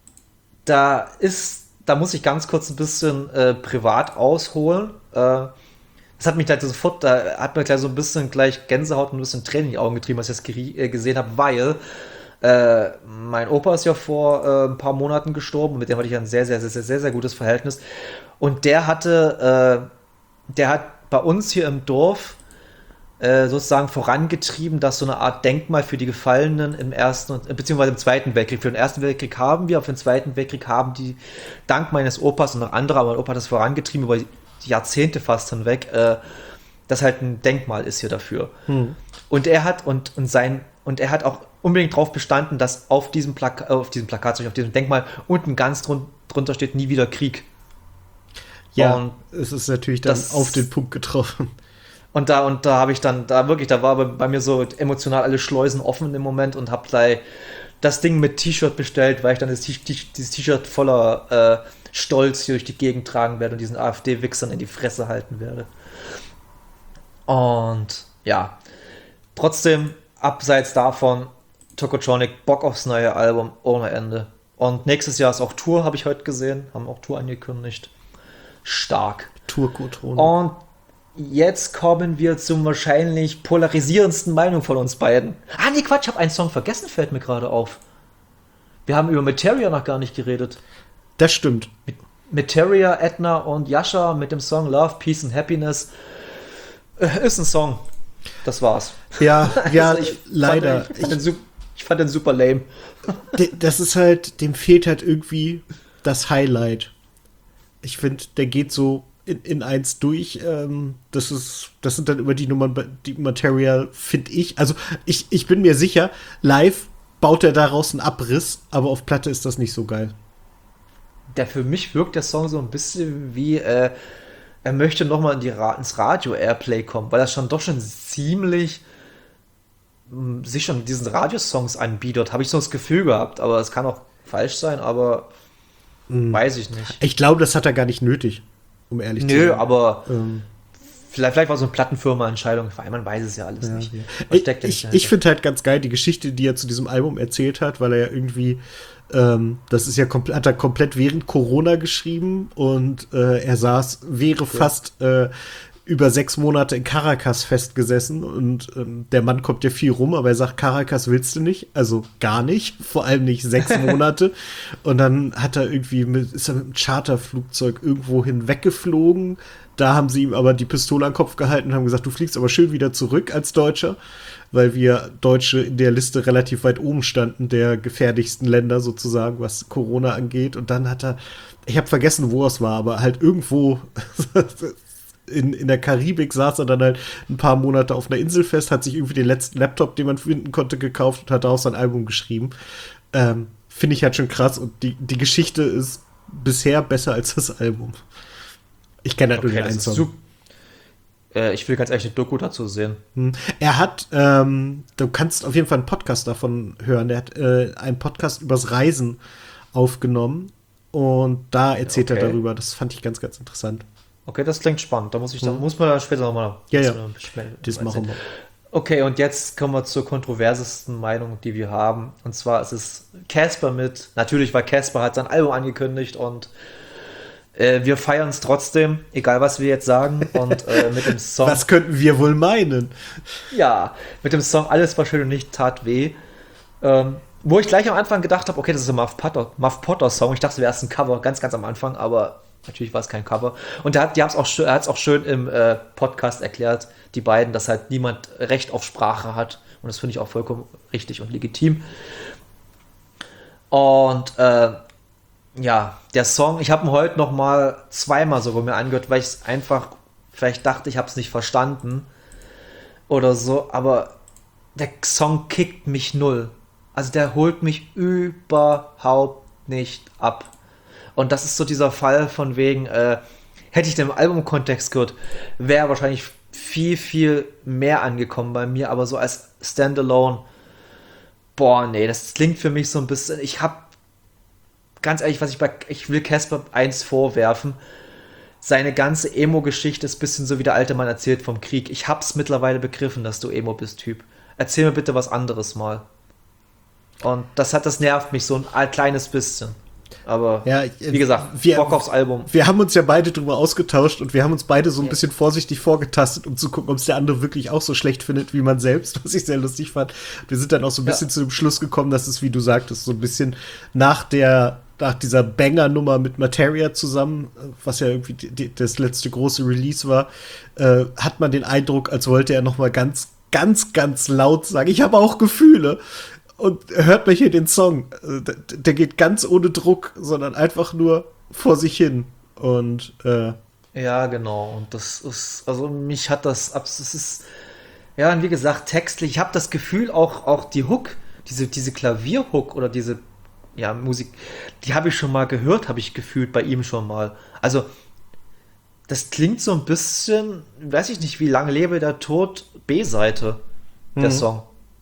da ist, da muss ich ganz kurz ein bisschen äh, privat ausholen. Äh, das hat mich gleich sofort, da hat mir gleich so ein bisschen gleich Gänsehaut und ein bisschen Tränen in die Augen getrieben, als ich das geri- äh, gesehen habe, weil äh, mein Opa ist ja vor äh, ein paar Monaten gestorben, mit dem hatte ich ein sehr, sehr, sehr, sehr, sehr, sehr gutes Verhältnis. Und der hatte, äh, der hat bei uns hier im Dorf äh, sozusagen vorangetrieben, dass so eine Art Denkmal für die Gefallenen im Ersten und, beziehungsweise im Zweiten Weltkrieg. Für den Ersten Weltkrieg haben wir, auf den Zweiten Weltkrieg haben die, dank meines Opas und noch andere, aber mein Opa hat das vorangetrieben über Jahrzehnte fast hinweg, äh, das halt ein Denkmal ist hier dafür. Hm. Und er hat und, und sein und er hat auch unbedingt darauf bestanden, dass auf diesem Plakat, auf diesem Plakat, auf diesem Denkmal unten ganz drun drunter steht nie wieder Krieg. Ja, Und es ist natürlich dann das- auf den Punkt getroffen. Und da, und da habe ich dann, da wirklich, da war bei, bei mir so emotional alle Schleusen offen im Moment und habe gleich das Ding mit T-Shirt bestellt, weil ich dann das T- T- dieses T-Shirt voller äh, Stolz hier durch die Gegend tragen werde und diesen AfD-Wichsern in die Fresse halten werde. Und ja, trotzdem, abseits davon, Tokotronic, Bock aufs neue Album, ohne Ende. Und nächstes Jahr ist auch Tour, habe ich heute gesehen, haben auch Tour angekündigt. Stark. Turkoton. Und jetzt kommen wir zum wahrscheinlich polarisierendsten Meinung von uns beiden. Ah, nee, Quatsch, ich habe einen Song vergessen, fällt mir gerade auf. Wir haben über Materia noch gar nicht geredet. Das stimmt. Materia, Edna und Yasha mit dem Song Love, Peace and Happiness. Äh, ist ein Song. Das war's. Ja, ja, Also ich leider. Fand, ich, fand den, su- ich fand den super lame. De- das ist halt, dem fehlt halt irgendwie das Highlight. Ich finde, der geht so in, in eins durch. Ähm, das ist, das sind dann immer die Nummern, die Material, finde ich. Also ich, ich bin mir sicher, live baut er daraus einen Abriss, aber auf Platte ist das nicht so geil. Der für mich wirkt der Song so ein bisschen wie, äh, er möchte nochmal in die Ra- ins Radio-Airplay kommen, weil er schon doch schon ziemlich mh, sich schon mit diesen Radiosongs anbietet, habe ich so das Gefühl gehabt, aber es kann auch falsch sein, aber weiß ich nicht. Ich glaube, das hat er gar nicht nötig, um ehrlich zu Nö, sein. aber Ähm, vielleicht, vielleicht war so eine Plattenfirma-Entscheidung, weil man weiß es ja alles ja, nicht. ja. Was Ich, steckt denn ich, dahinter? ich finde halt ganz geil die Geschichte, die er zu diesem Album erzählt hat, weil er ja irgendwie, ähm, das ist ja komplett, hat er komplett während Corona geschrieben und äh, er saß, wäre fast äh, über sechs Monate in Caracas festgesessen und ähm, der Mann kommt ja viel rum, aber er sagt, Caracas willst du nicht, also gar nicht, vor allem nicht sechs Monate. Und dann hat er irgendwie mit, ist er mit einem Charterflugzeug irgendwo hinweggeflogen. Da haben sie ihm aber die Pistole an den Kopf gehalten und haben gesagt, du fliegst aber schön wieder zurück als Deutscher, weil wir Deutsche in der Liste relativ weit oben standen, der gefährlichsten Länder sozusagen, was Corona angeht. Und dann hat er, ich habe vergessen, wo es war, aber halt irgendwo in, in der Karibik, saß er dann halt ein paar Monate auf einer Insel fest, hat sich irgendwie den letzten Laptop, den man finden konnte, gekauft und hat daraus sein Album geschrieben. Ähm, Finde ich halt schon krass und die, die Geschichte ist bisher besser als das Album. Ich kenne halt Okay, nur den das einen ist Song. sup- äh, ich will ganz ehrlich eine Doku dazu sehen. Hm. Er hat, ähm, du kannst auf jeden Fall einen Podcast davon hören. Der hat äh, einen Podcast übers Reisen aufgenommen und da erzählt er Okay. darüber. Das fand ich ganz, ganz interessant. Okay, das klingt spannend. Da muss ich, da muss man dann später nochmal. Ja, ja. Das machen wir. Okay, und jetzt kommen wir zur kontroversesten Meinung, die wir haben. Und zwar ist es Casper mit. Natürlich, weil Casper hat sein Album angekündigt und äh, wir feiern es trotzdem, egal was wir jetzt sagen. Und äh, mit dem Song. Was könnten wir wohl meinen? Ja, mit dem Song Alles war schön und nicht tat weh. Ähm, wo ich gleich am Anfang gedacht habe, okay, das ist ein Muff Potter, Muff Potter Song. Ich dachte, es wäre erst ein Cover, ganz, ganz am Anfang, aber natürlich war es kein Cover. Und der hat, die haben's auch schön, er hat es auch schön im äh, Podcast erklärt, die beiden, dass halt niemand Recht auf Sprache hat. Und das finde ich auch vollkommen richtig und legitim. Und äh, ja, der Song, ich habe ihn heute noch mal zweimal sogar mir angehört, weil ich es einfach, vielleicht dachte, ich habe es nicht verstanden oder so, aber der Song kickt mich null. Also der holt mich überhaupt nicht ab. Und das ist so dieser Fall von wegen, äh, hätte ich den im Albumkontext gehört, wäre wahrscheinlich viel, viel mehr angekommen bei mir, aber so als Standalone, boah, nee, das klingt für mich so ein bisschen, ich hab, ganz ehrlich, was ich bei, ich will Casper eins vorwerfen, seine ganze Emo-Geschichte ist ein bisschen so wie der alte Mann erzählt vom Krieg. Ich hab's mittlerweile begriffen, dass du Emo bist, Typ. Erzähl mir bitte was anderes mal. Und das hat, das nervt mich so ein kleines bisschen. Aber Ja, wie gesagt, wir- Bock aufs Album. Wir haben uns ja beide drüber ausgetauscht und wir haben uns beide so ein Ja. bisschen vorsichtig vorgetastet, um zu gucken, ob es der andere wirklich auch so schlecht findet wie man selbst, was ich sehr lustig fand. Wir sind dann auch so ein Ja. bisschen zu dem Schluss gekommen, dass es, wie du sagtest, so ein bisschen nach der nach dieser Banger-Nummer mit Materia zusammen, was ja irgendwie die, die, das letzte große Release war, äh, hat man den Eindruck, als wollte er noch mal ganz, ganz, ganz laut sagen, ich habe auch Gefühle. Und hört mal hier den Song. Äh, Der, der geht ganz ohne Druck, sondern einfach nur vor sich hin. Und äh, Ja, genau. Und das ist, also mich hat das, abs- es ist, ja, und wie gesagt, textlich, ich habe das Gefühl, auch, auch die Hook, diese, diese Klavierhook oder diese, ja, Musik, die habe ich schon mal gehört, habe ich gefühlt bei ihm schon mal. Also, das klingt so ein bisschen, weiß ich nicht, wie lange lebe der Tod, B-Seite, der Mhm. Song.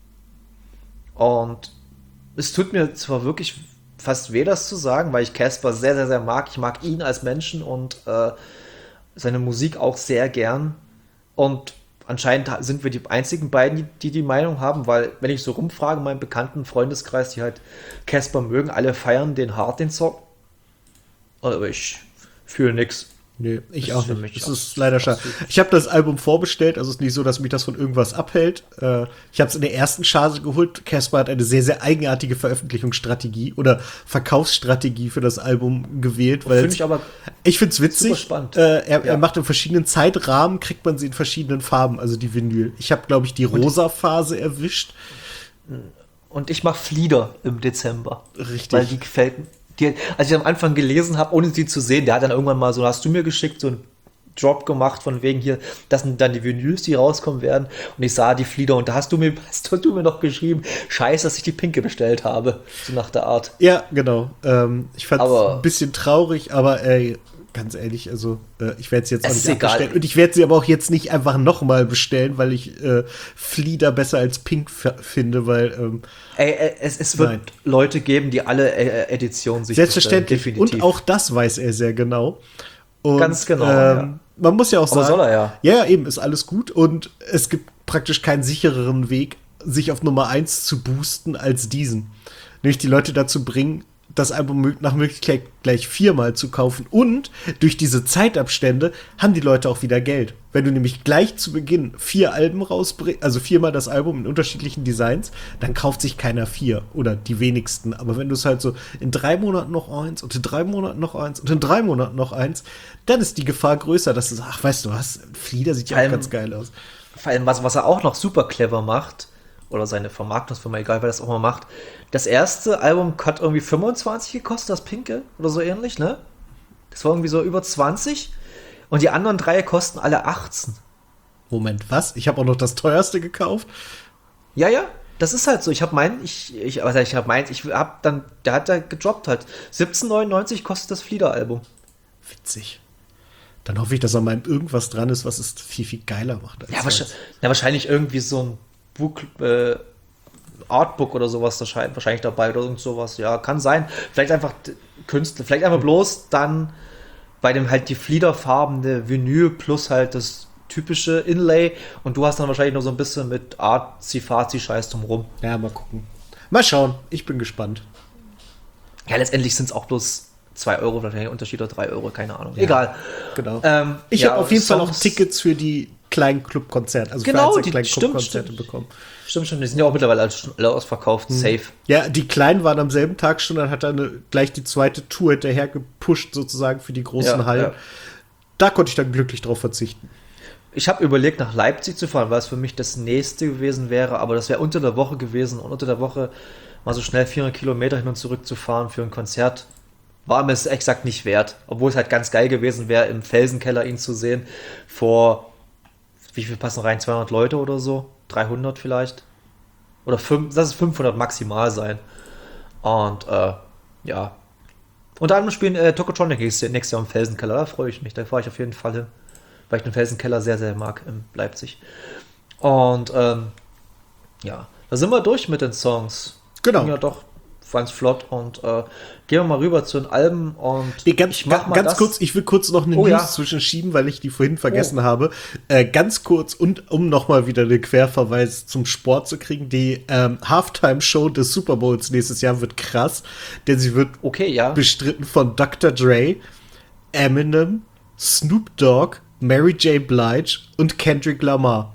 Und es tut mir zwar wirklich fast weh, das zu sagen, weil ich Casper sehr, sehr, sehr mag. Ich mag ihn als Menschen und äh, seine Musik auch sehr gern. Und anscheinend ha- sind wir die einzigen beiden, die, die die Meinung haben, weil wenn ich so rumfrage in meinem bekannten Freundeskreis, die halt Casper mögen, alle feiern den hart, den Song. Aber ich fühle nix. nee, ich Das auch ist für nicht. mich Das auch- ist leider schade. Ich habe das Album vorbestellt, also es ist nicht so, dass mich das von irgendwas abhält. Äh, ich habe es in der ersten Charge geholt. Casper hat eine sehr, sehr eigenartige Veröffentlichungsstrategie oder Verkaufsstrategie für das Album gewählt. Weil Finde ich aber Ich find's witzig. super spannend. Äh, er, Ja. er macht in verschiedenen Zeitrahmen, kriegt man sie in verschiedenen Farben, also die Vinyl. Ich habe, glaube ich, die rosa Phase erwischt. Und ich mache Flieder im Dezember. Richtig. Weil die gefällt mir. Die, als ich am Anfang gelesen habe, ohne sie zu sehen, der hat dann irgendwann mal so, hast du mir geschickt, so einen Drop gemacht von wegen hier, das sind dann die Vinyls, die rauskommen werden. Und ich sah die Flieder und da hast du mir, hast du mir noch geschrieben, scheiße, dass ich die pinke bestellt habe. So nach der Art. Ja, genau. Ähm, ich fand's Aber- ein bisschen traurig, aber ey, ganz ehrlich, also äh, ich werde sie jetzt auch Es nicht ist egal. abbestellen. Und ich werde sie aber auch jetzt nicht einfach nochmal bestellen, weil ich äh, Flieder besser als Pink f- finde, weil ähm, Ey, ey, es, es wird Nein. Leute geben, die alle äh, Editionen sich selbstverständlich. bestellen, Und definitiv. auch das weiß er sehr genau. Und, Ganz genau, Ähm, ja. Man muss ja auch Aber sagen, soll er ja. ja, eben, ist alles gut. Und es gibt praktisch keinen sichereren Weg, sich auf Nummer eins zu boosten, als diesen. Nämlich die Leute dazu bringen, das Album mö- nach Möglichkeit gleich viermal zu kaufen. Und durch diese Zeitabstände haben die Leute auch wieder Geld. Wenn du nämlich gleich zu Beginn vier Alben rausbringst, also viermal das Album in unterschiedlichen Designs, dann kauft sich keiner vier oder die wenigsten. Aber wenn du es halt so in drei Monaten noch eins und in drei Monaten noch eins und in drei Monaten noch eins, dann ist die Gefahr größer, dass du sagst, ach, weißt du was, Flieder sieht ja Vor auch allem- ganz geil aus. Vor allem, was, was er auch noch super clever macht, oder seine Vermarktungsfirma, egal wer das auch mal macht, das erste Album hat irgendwie fünfundzwanzig gekostet, das Pinke, oder so ähnlich, ne? Das war irgendwie so über zwanzig. Und die anderen drei kosten alle achtzehn. Moment, was? Ich habe auch noch das teuerste gekauft? Ja, ja, das ist halt so. Ich habe meinen, ich, ich, also ich habe meins, ich habe dann, der hat da gedroppt halt. siebzehn neunundneunzig kostet das Flieder-Album. Witzig. Dann hoffe ich, dass an meinem irgendwas dran ist, was es viel, viel geiler macht. Als Ja, wahrscheinlich, ja, wahrscheinlich irgendwie so ein Buch, äh, Artbook oder sowas wahrscheinlich, wahrscheinlich dabei oder irgend sowas. Ja, kann sein. Vielleicht einfach Künstler, vielleicht einfach bloß dann bei dem halt die fliederfarbene Vinyl plus halt das typische Inlay und du hast dann wahrscheinlich noch so ein bisschen mit Artsy-Fazi-Scheiß drumrum. Ja, mal gucken. Mal schauen. Ich bin gespannt. Ja, letztendlich sind es auch bloß zwei Euro, wahrscheinlich Unterschied oder drei Euro, keine Ahnung. Ja, Egal. Genau. Ähm, ich ja, habe auf jeden Songs, Fall auch Tickets für die kleinen Clubkonzerte, also genau, für die kleinen stimmt, Clubkonzerte stimmt. bekommen. Stimmt, stimmt. Die sind ja auch mittlerweile alle ausverkauft. Hm. Safe. Ja, die Kleinen waren am selben Tag schon, dann hat er eine, gleich die zweite Tour hinterher gepusht, sozusagen für die großen Ja, Hallen. ja. Da konnte ich dann glücklich drauf verzichten. Ich habe überlegt, nach Leipzig zu fahren, weil es für mich das nächste gewesen wäre, aber das wäre unter der Woche gewesen und unter der Woche mal so schnell vierhundert Kilometer hin und zurück zu fahren für ein Konzert, war mir es exakt nicht wert. Obwohl es halt ganz geil gewesen wäre, im Felsenkeller ihn zu sehen, vor, wie viel passen rein, zweihundert Leute oder so, dreihundert vielleicht, oder fünf, lass es fünfhundert maximal sein. Und äh, ja, unter anderem spielen äh, Tokotronic nächstes Jahr im Felsenkeller, da freue ich mich, da fahre ich auf jeden Fall hin. Weil ich den Felsenkeller sehr, sehr mag in Leipzig. Und ähm, ja, da sind wir durch mit den Songs. Genau. Ging ja doch ganz flott. Und äh, gehen wir mal rüber zu den Alben. Und Nee, ganz, ich mach ga- mal ganz das. kurz, ich will kurz noch eine Oh, News ja. zwischenschieben, weil ich die vorhin vergessen Oh. habe. Äh, ganz kurz, und um nochmal wieder den Querverweis zum Sport zu kriegen, die ähm, Halftime-Show des Super Bowls nächstes Jahr wird krass, denn sie wird Okay, ja. bestritten von Doktor Dre, Eminem, Snoop Dogg, Mary J. Blige und Kendrick Lamar.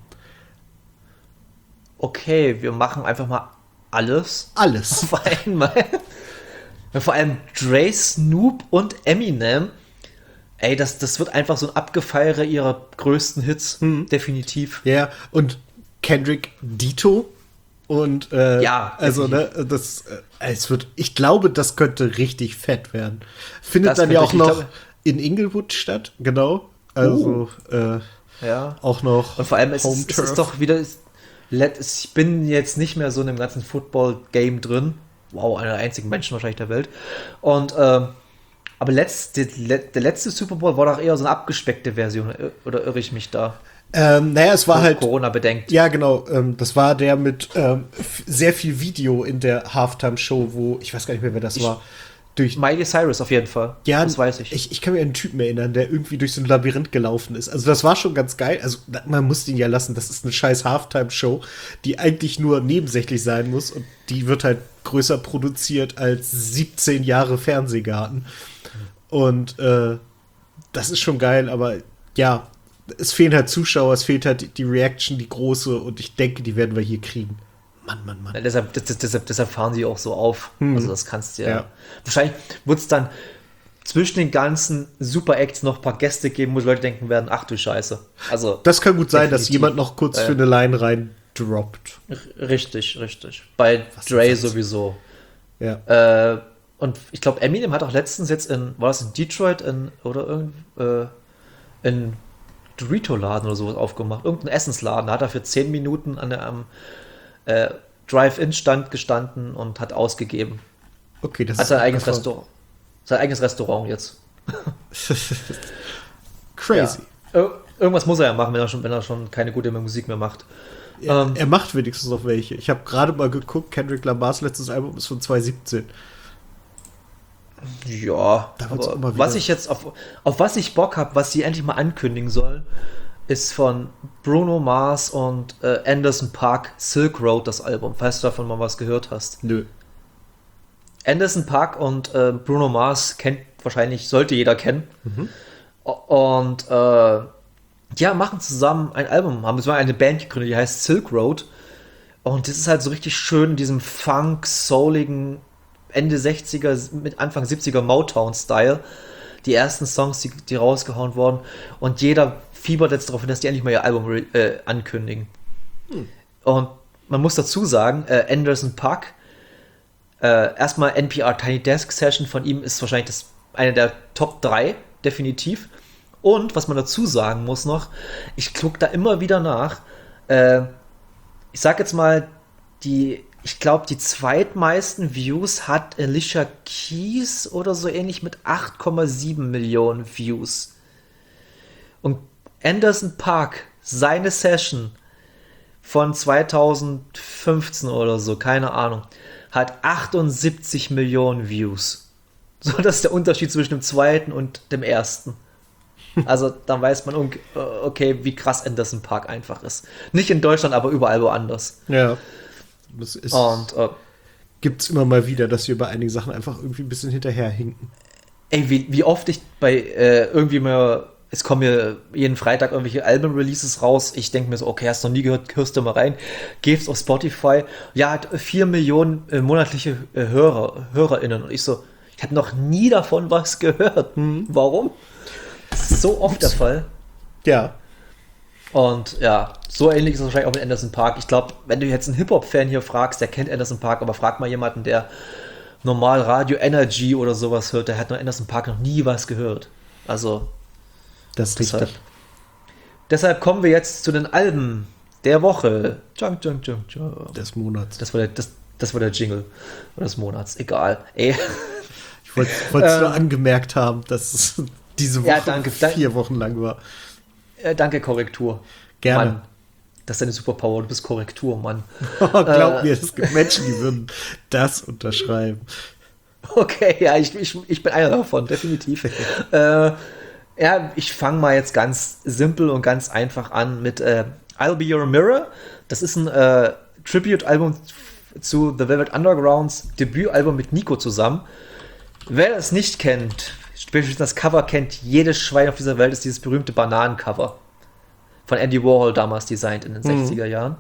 Okay, wir machen einfach mal alles. Alles. Auf einmal. Ja, vor allem Dre, Snoop und Eminem. Ey, das, das wird einfach so ein Abgefeiere ihrer größten Hits. Definitiv. Ja, und Kendrick Dito. Und äh, Ja, also ne, das äh, es wird, ich glaube, das könnte richtig fett werden. Findet Das dann ja könnte- auch ich noch glaube- in Inglewood statt, genau. Also äh, Ja. auch noch Und vor allem, es, Home ist, es Turf. ist doch wieder. es- let- es- Ich bin jetzt nicht mehr so in dem ganzen Football-Game drin. Wow, einer der einzigen Menschen wahrscheinlich der Welt. Und, ähm, aber letzt, der, der letzte Super Bowl war doch eher so eine abgespeckte Version. Oder irre ich mich da? ähm, naja, es war halt Corona bedenkt. ja, genau. Ähm, das war der mit ähm, f- sehr viel Video in der Halftime-Show, wo ich weiß gar nicht mehr, wer das Ich- war. Durch Miley Cyrus auf jeden Fall. Ja, das weiß ich. ich. Ich kann mir an einen Typen erinnern, der irgendwie durch so ein Labyrinth gelaufen ist. Also das war schon ganz geil. Also man muss den ja lassen. Das ist eine scheiß Halftime-Show, die eigentlich nur nebensächlich sein muss. Und die wird halt größer produziert als siebzehn Jahre Fernsehgarten. Und äh, das ist schon geil. Aber ja, es fehlen halt Zuschauer, es fehlt halt die, die Reaction, die große. Und ich denke, die werden wir hier kriegen. Mann, Mann, Mann. Ja, deshalb, das, das, deshalb, deshalb fahren sie auch so auf. Also das kannst du ja. Ja. Wahrscheinlich wird es dann zwischen den ganzen Super-Acts noch ein paar Gäste geben, wo die Leute denken werden, ach du Scheiße. Also Das kann gut sein, dass definitiv. jemand noch kurz Äh. für eine Line rein droppt. r- richtig, richtig. Bei Was Dre ist das? sowieso. Ja. Äh, und ich glaube, Eminem hat auch letztens jetzt in, war das in Detroit in, oder irgend, äh, in Dorito-Laden oder sowas aufgemacht. Irgendein Essensladen. Da hat er für zehn Minuten an der am äh, Drive-In-Stand gestanden und hat ausgegeben. Okay, das Hat sein eigenes abgefahren. Restaurant. Sein eigenes Restaurant jetzt. Crazy. Ja. Ir irgendwas muss er ja machen, wenn er schon, wenn er schon keine gute Musik mehr macht. Er, Ähm, er macht wenigstens noch welche. Ich habe gerade mal geguckt, Kendrick Lamars letztes Album ist von zwanzig siebzehn. Ja, Da wird's auch aber mal wieder- was ich jetzt auf, auf was ich Bock habe, was sie endlich mal ankündigen sollen, ist von Bruno Mars und äh, Anderson .Paak Silk Road, das Album, falls du davon mal was gehört hast. Nö. Anderson .Paak und äh, Bruno Mars kennt wahrscheinlich, sollte jeder kennen. O- Und äh, ja, machen zusammen ein Album, haben so eine Band gegründet, die heißt Silk Road. Und das ist halt so richtig schön in diesem Funk, souligen Ende sechziger, mit Anfang siebziger Motown-Style. Die ersten Songs, die, die rausgehauen wurden. Und jeder fiebert jetzt darauf hin, dass die endlich mal ihr Album äh, ankündigen. Und man muss dazu sagen, äh, Anderson .Paak, äh, erstmal N P R Tiny Desk Session von ihm ist wahrscheinlich das, eine der Top drei, definitiv. Und was man dazu sagen muss noch, ich gucke da immer wieder nach. Äh, ich sag jetzt mal, die, ich glaube, die zweitmeisten Views hat Alicia Keys oder so ähnlich mit acht Komma sieben Millionen Views. Und Anderson .Paak, seine Session von zweitausendfünfzehn oder so, keine Ahnung, hat achtundsiebzig Millionen Views. So, das ist der Unterschied zwischen dem zweiten und dem ersten. Also, dann weiß man, okay, wie krass Anderson .Paak einfach ist. Nicht in Deutschland, aber überall woanders. Ja. Das ist, und äh, gibt's immer mal wieder, dass wir bei einigen Sachen einfach irgendwie ein bisschen hinterherhinken. Ey, wie, wie oft ich bei äh, irgendwie mal, es kommen mir jeden Freitag irgendwelche Album-Releases raus. Ich denke mir so, okay, hast du noch nie gehört, hörst du mal rein. Gehst auf Spotify. Ja, hat vier Millionen äh, monatliche äh, Hörer, HörerInnen. Und ich so, ich habe noch nie davon was gehört. Hm, warum? Das ist so oft der Fall. Ja. Und ja, so ähnlich ist es wahrscheinlich auch mit Anderson .Paak. Ich glaube, wenn du jetzt einen Hip-Hop-Fan hier fragst, der kennt Anderson .Paak, aber frag mal jemanden, der normal Radio Energy oder sowas hört, der hat noch Anderson .Paak noch nie was gehört. Also, das deshalb, richtig. deshalb kommen wir jetzt zu den Alben der Woche. Junk, junk, junk, junk. Des Monats. Das war der, das, das war der Jingle des Monats. Egal. Ey. Ich wollte es ähm, nur angemerkt haben, dass es diese Woche ja, danke, vier Wochen lang war. Äh, danke, Korrektur. Gerne. Mann, das ist deine Superpower, du bist Korrektur, Mann. Glaub äh, mir, es gibt Menschen, die würden das unterschreiben. Okay, ja, ich, ich, ich bin einer davon, definitiv. äh, ja, ich fange mal jetzt ganz simpel und ganz einfach an mit äh, I'll Be Your Mirror. Das ist ein äh, Tribute-Album zu The Velvet Undergrounds Debütalbum mit Nico zusammen. Wer das nicht kennt, spätestens das Cover kennt, jedes Schwein auf dieser Welt, ist dieses berühmte Bananencover von Andy Warhol damals designt in den mhm. sechziger Jahren.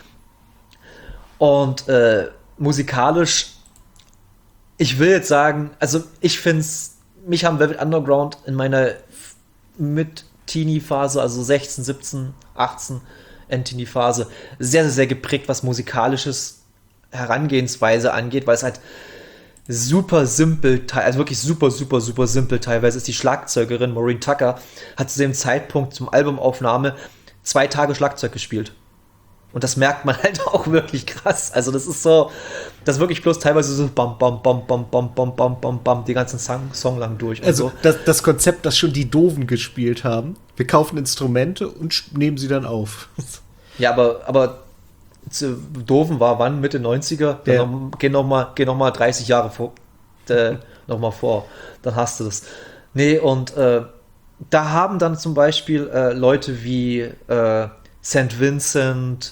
Und äh, musikalisch, ich will jetzt sagen, also ich finde es, mich haben Velvet Underground in meiner Mit-Teenie-Phase, also sechzehn, siebzehn, achtzehn End-Teenie-Phase, sehr, sehr, sehr geprägt, was musikalisches Herangehensweise angeht, weil es halt super simpel, also wirklich super, super, super simpel teilweise ist. Die Schlagzeugerin Maureen Tucker hat zu dem Zeitpunkt zum Albumaufnahme zwei Tage Schlagzeug gespielt. Und das merkt man halt auch wirklich krass. Also das ist so, das ist wirklich bloß teilweise so bam, bam, bam, bam, bam, bam, bam, bam, bam, die ganzen Song, Song lang durch. Und also so. das, das Konzept, das schon die Doofen gespielt haben. Wir kaufen Instrumente und nehmen sie dann auf. Ja, aber, aber zu Doofen war wann? Mitte neunziger? Dann Ja. noch, geh noch mal, geh noch mal dreißig Jahre vor, äh, noch mal vor. Dann hast du das. Nee, und äh, da haben dann zum Beispiel äh, Leute wie äh, Saint Vincent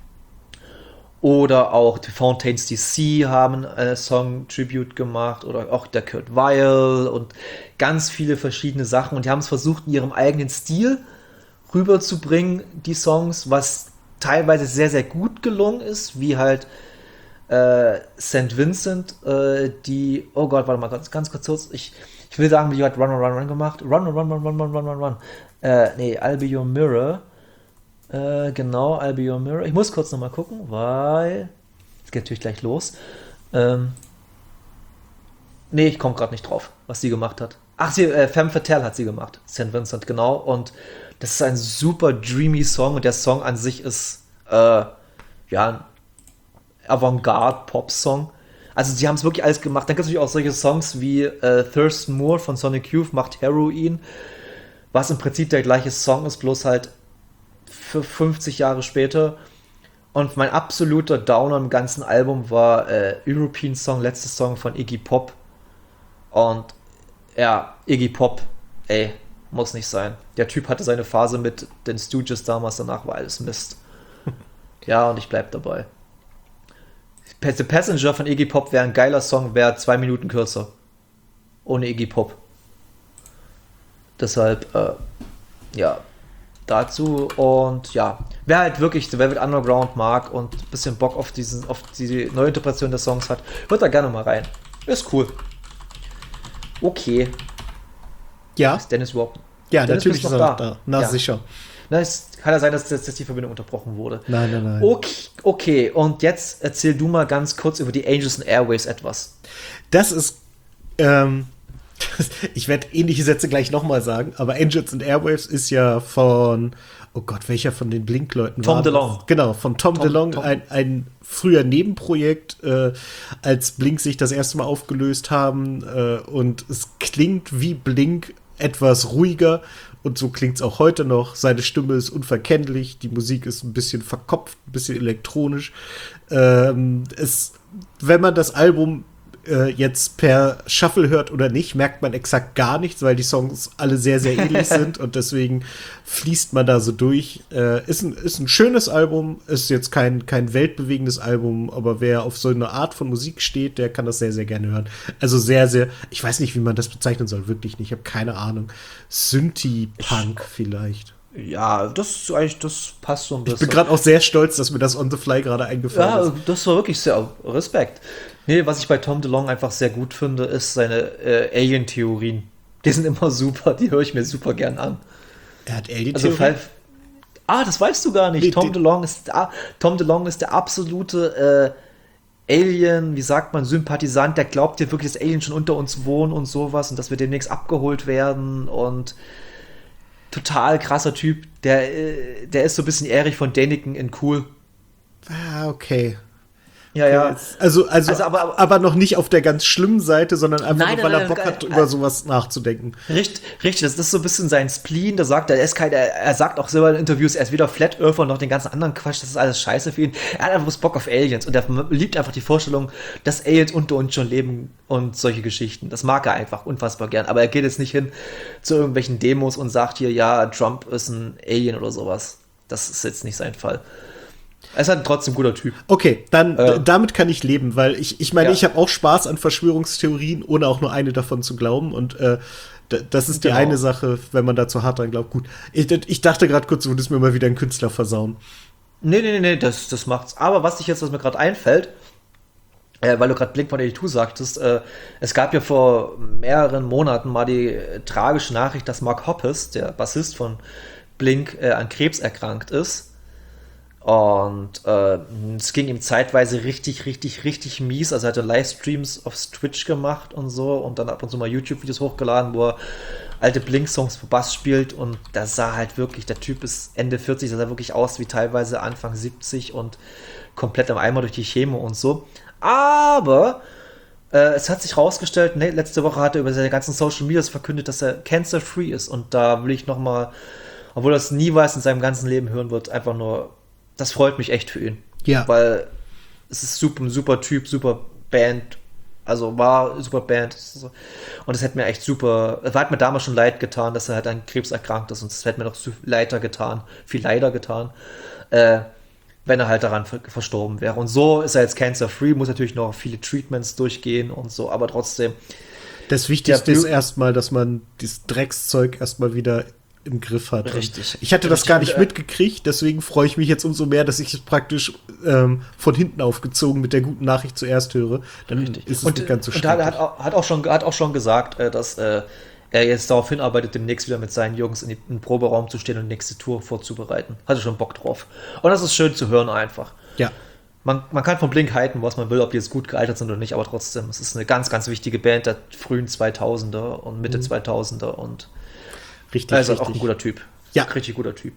oder auch die Fountains D C haben einen Song-Tribute gemacht oder auch der Kurt Weill und ganz viele verschiedene Sachen. Und die haben es versucht, in ihrem eigenen Stil rüberzubringen, die Songs, was teilweise sehr, sehr gut gelungen ist, wie halt äh, Saint Vincent, äh, die, oh Gott, warte mal, ganz, ganz kurz, ich, ich will sagen, die hat Run, Run, Run, Run gemacht. Run, Run, Run, Run, Run, Run, Run, Run, Run. Äh, nee, I'll Be Your Mirror. Äh, genau, I'll Be Your Mirror. Ich muss kurz nochmal gucken, weil es geht natürlich gleich los. Ähm, nee, ich komme gerade nicht drauf, was sie gemacht hat. Ach, sie, äh, Femme Fatale hat sie gemacht, Saint Vincent, genau. Und das ist ein super dreamy Song und der Song an sich ist äh, ja ein Avantgarde-Pop-Song. Also sie haben es wirklich alles gemacht. Dann gibt es natürlich auch solche Songs wie äh, Thurston Moore von Sonic Youth macht Heroin, was im Prinzip der gleiche Song ist, bloß halt für fünfzig Jahre später. Und mein absoluter Downer im ganzen Album war äh, European Song, letzter Song von Iggy Pop. Und ja, Iggy Pop, ey, muss nicht sein. Der Typ hatte seine Phase mit den Stooges damals, danach war alles Mist. Ja, und ich bleib dabei. The Passenger von Iggy Pop wäre ein geiler Song, wäre zwei Minuten kürzer. Ohne Iggy Pop. Deshalb, äh, ja, dazu. Und ja, wer halt wirklich The Velvet Underground mag und ein bisschen Bock auf, diesen, auf die neue Interpretation des Songs hat, hört da gerne mal rein. Ist cool. Okay. Ja. Ist Dennis überhaupt? Ja, Dennis natürlich ist ist noch er da. da. Na, ja. sicher. Na, es kann ja sein, dass, dass die Verbindung unterbrochen wurde. Nein, nein, nein. Okay, okay, und jetzt erzähl du mal ganz kurz über die Angels and Airwaves etwas. Das ist, ähm, ich werde ähnliche Sätze gleich nochmal sagen, aber Angels and Airwaves ist ja von, oh Gott, welcher von den Blink-Leuten Tom war DeLonge. das? Genau, von Tom, Tom DeLonge, Tom. Ein, ein früher Nebenprojekt, äh, als Blink sich das erste Mal aufgelöst haben. Äh, und es klingt wie Blink, etwas ruhiger. Und so klingt es auch heute noch. Seine Stimme ist unverkennlich, die Musik ist ein bisschen verkopft, ein bisschen elektronisch. Ähm, es, wenn man das Album äh, jetzt per Shuffle hört oder nicht, merkt man exakt gar nichts, weil die Songs alle sehr, sehr ähnlich sind und deswegen fließt man da so durch. Äh, ist, ein, ist ein schönes Album, ist jetzt kein, kein weltbewegendes Album, aber wer auf so eine Art von Musik steht, der kann das sehr, sehr gerne hören. Also sehr, sehr, ich weiß nicht, wie man das bezeichnen soll, wirklich nicht, ich habe keine Ahnung. Synthie-Punk vielleicht. Ja, das ist eigentlich, das passt so ein bisschen. Ich bin gerade auch sehr stolz, dass mir das on the fly gerade eingefallen Ja, ist. das war wirklich sehr Respekt. Nee, was ich bei Tom DeLonge einfach sehr gut finde, ist seine äh, Alien-Theorien. Die sind immer super, die höre ich mir super gern an. Er hat Also Alien-Theorie? Fall, ah, das weißt du gar nicht. Nee, Tom den- DeLonge ist, ah, Tom DeLonge ist der absolute äh, Alien, wie sagt man, Sympathisant, der glaubt ja wirklich, dass Aliens schon unter uns wohnen und sowas und dass wir demnächst abgeholt werden und total krasser Typ. Der, äh, der ist so ein bisschen Erich von Däniken in cool. Ah, okay. Ja, ja. Also, also, Also, aber- aber, aber- noch nicht auf der ganz schlimmen Seite, sondern einfach Nein, nur, weil nein, er nein, Bock nein, hat, nein. über sowas nachzudenken. Richtig, richtig, das ist so ein bisschen sein Spleen, da sagt er, er ist kein, er, er sagt auch selber in Interviews, er ist weder Flat Earther noch den ganzen anderen Quatsch, das ist alles scheiße für ihn. Er hat einfach bloß Bock auf Aliens und er liebt einfach die Vorstellung, dass Aliens unter uns schon leben und solche Geschichten. Das mag er einfach unfassbar gern, aber er geht jetzt nicht hin zu irgendwelchen Demos und sagt hier, ja, Trump ist ein Alien oder sowas. Das ist jetzt nicht sein Fall. Er ist halt trotzdem ein guter Typ. Okay, dann Äh. d- damit kann ich leben, weil ich, ich meine, Ja. ich habe auch Spaß an Verschwörungstheorien, ohne auch nur eine davon zu glauben. Und äh, d- das ist die Genau. eine Sache, wenn man da zu hart dran glaubt. Gut, ich, ich dachte gerade kurz, du würdest mir mal wieder einen Künstler versauen. Nee, nee, nee, nee, das, das macht's. Aber was ich jetzt, was mir gerade einfällt, äh, weil du gerade Blink one eighty-two sagtest, äh, es gab ja vor mehreren Monaten mal die äh, tragische Nachricht, dass Mark Hoppus, der Bassist von Blink, äh, an Krebs erkrankt ist. Und äh, es ging ihm zeitweise richtig, richtig, richtig mies. Also er hatte Livestreams auf Twitch gemacht und so und dann ab und zu mal YouTube-Videos hochgeladen, wo er alte Blink-Songs für Bass spielt und da sah halt wirklich, der Typ ist Ende vierzig, der sah wirklich aus wie teilweise Anfang siebzig und komplett am Eimer durch die Chemo und so. Aber äh, es hat sich rausgestellt, ne, letzte Woche hat er über seine ganzen Social Medias verkündet, dass er cancer-free ist und da will ich nochmal, obwohl er es nie weiß in seinem ganzen Leben hören wird, einfach nur, das freut mich echt für ihn. Ja. Weil es ist super, ein super Typ, super Band. Also war super Band. Und es hätte mir echt super, es hat mir damals schon leid getan, dass er halt an Krebs erkrankt ist. Und es hätte mir noch viel leider getan, viel leider getan, äh, wenn er halt daran ver verstorben wäre. Und so ist er jetzt cancer-free, muss natürlich noch viele Treatments durchgehen und so, aber trotzdem. Das Wichtigste Ja, ist Blu- erstmal, dass man dieses Dreckszeug erstmal wieder im Griff hat. Und Richtig. ich hatte das Richtig. gar nicht Und, äh, mitgekriegt, deswegen freue ich mich jetzt umso mehr, dass ich es praktisch ähm, von hinten aufgezogen mit der guten Nachricht zuerst höre. Dann ist es und, nicht ganz so und hat, schrecklich. hat, auch- hat, auch schon, hat auch schon gesagt, äh, dass äh, er jetzt darauf hinarbeitet, demnächst wieder mit seinen Jungs in die- in den Proberaum zu stehen und die nächste Tour vorzubereiten. Hatte schon Bock drauf. Und das ist schön zu hören einfach. Ja. Man, man kann von Blink halten, was man will, ob die jetzt gut gealtert sind oder nicht, aber trotzdem, es ist eine ganz, ganz wichtige Band der frühen zweitausender und Mitte zweitausender und Richtig, er ist auch richtig. ein guter Typ. Ja. Richtig guter Typ.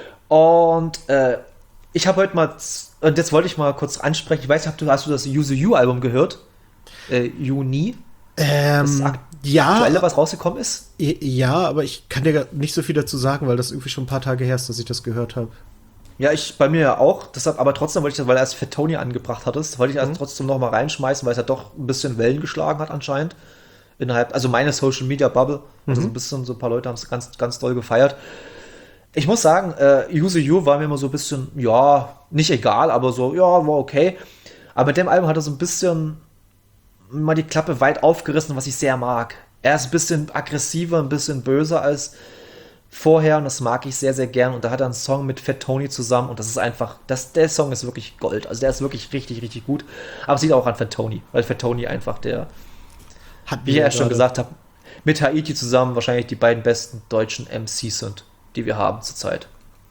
Und äh, ich habe heute mal, z- und jetzt wollte ich mal kurz ansprechen, ich weiß nicht, hast du, hast du das Use You Album gehört? Äh, Juni? Das Ähm, Akt- ja, Aktuelle, was rausgekommen ist? ja, aber ich kann dir nicht so viel dazu sagen, weil das irgendwie schon ein paar Tage her ist, dass ich das gehört habe. Ja, ich bei mir ja auch. Deshalb, aber trotzdem wollte ich das, weil er erst Fat Tony angebracht hattest, wollte ich Mhm. also trotzdem noch mal reinschmeißen, weil es ja doch ein bisschen Wellen geschlagen hat anscheinend. Innerhalb, also meine Social Media Bubble. Also Mhm. so ein bisschen, so ein paar Leute haben es ganz, ganz doll gefeiert. Ich muss sagen, äh, Use You war mir immer so ein bisschen, ja, nicht egal, aber so, ja, war okay. Aber mit dem Album hat er so ein bisschen mal die Klappe weit aufgerissen, was ich sehr mag. Er ist ein bisschen aggressiver, ein bisschen böser als vorher und das mag ich sehr, sehr gern. Und da hat er einen Song mit Fat Tony zusammen und das ist einfach, das, der Song ist wirklich Gold. Also der ist wirklich richtig, richtig gut. Aber es liegt auch an Fat Tony, weil Fat Tony einfach der, Hat wie ich ja schon gesagt habe, mit Haiti zusammen wahrscheinlich die beiden besten deutschen M Cs sind, die wir haben zurzeit.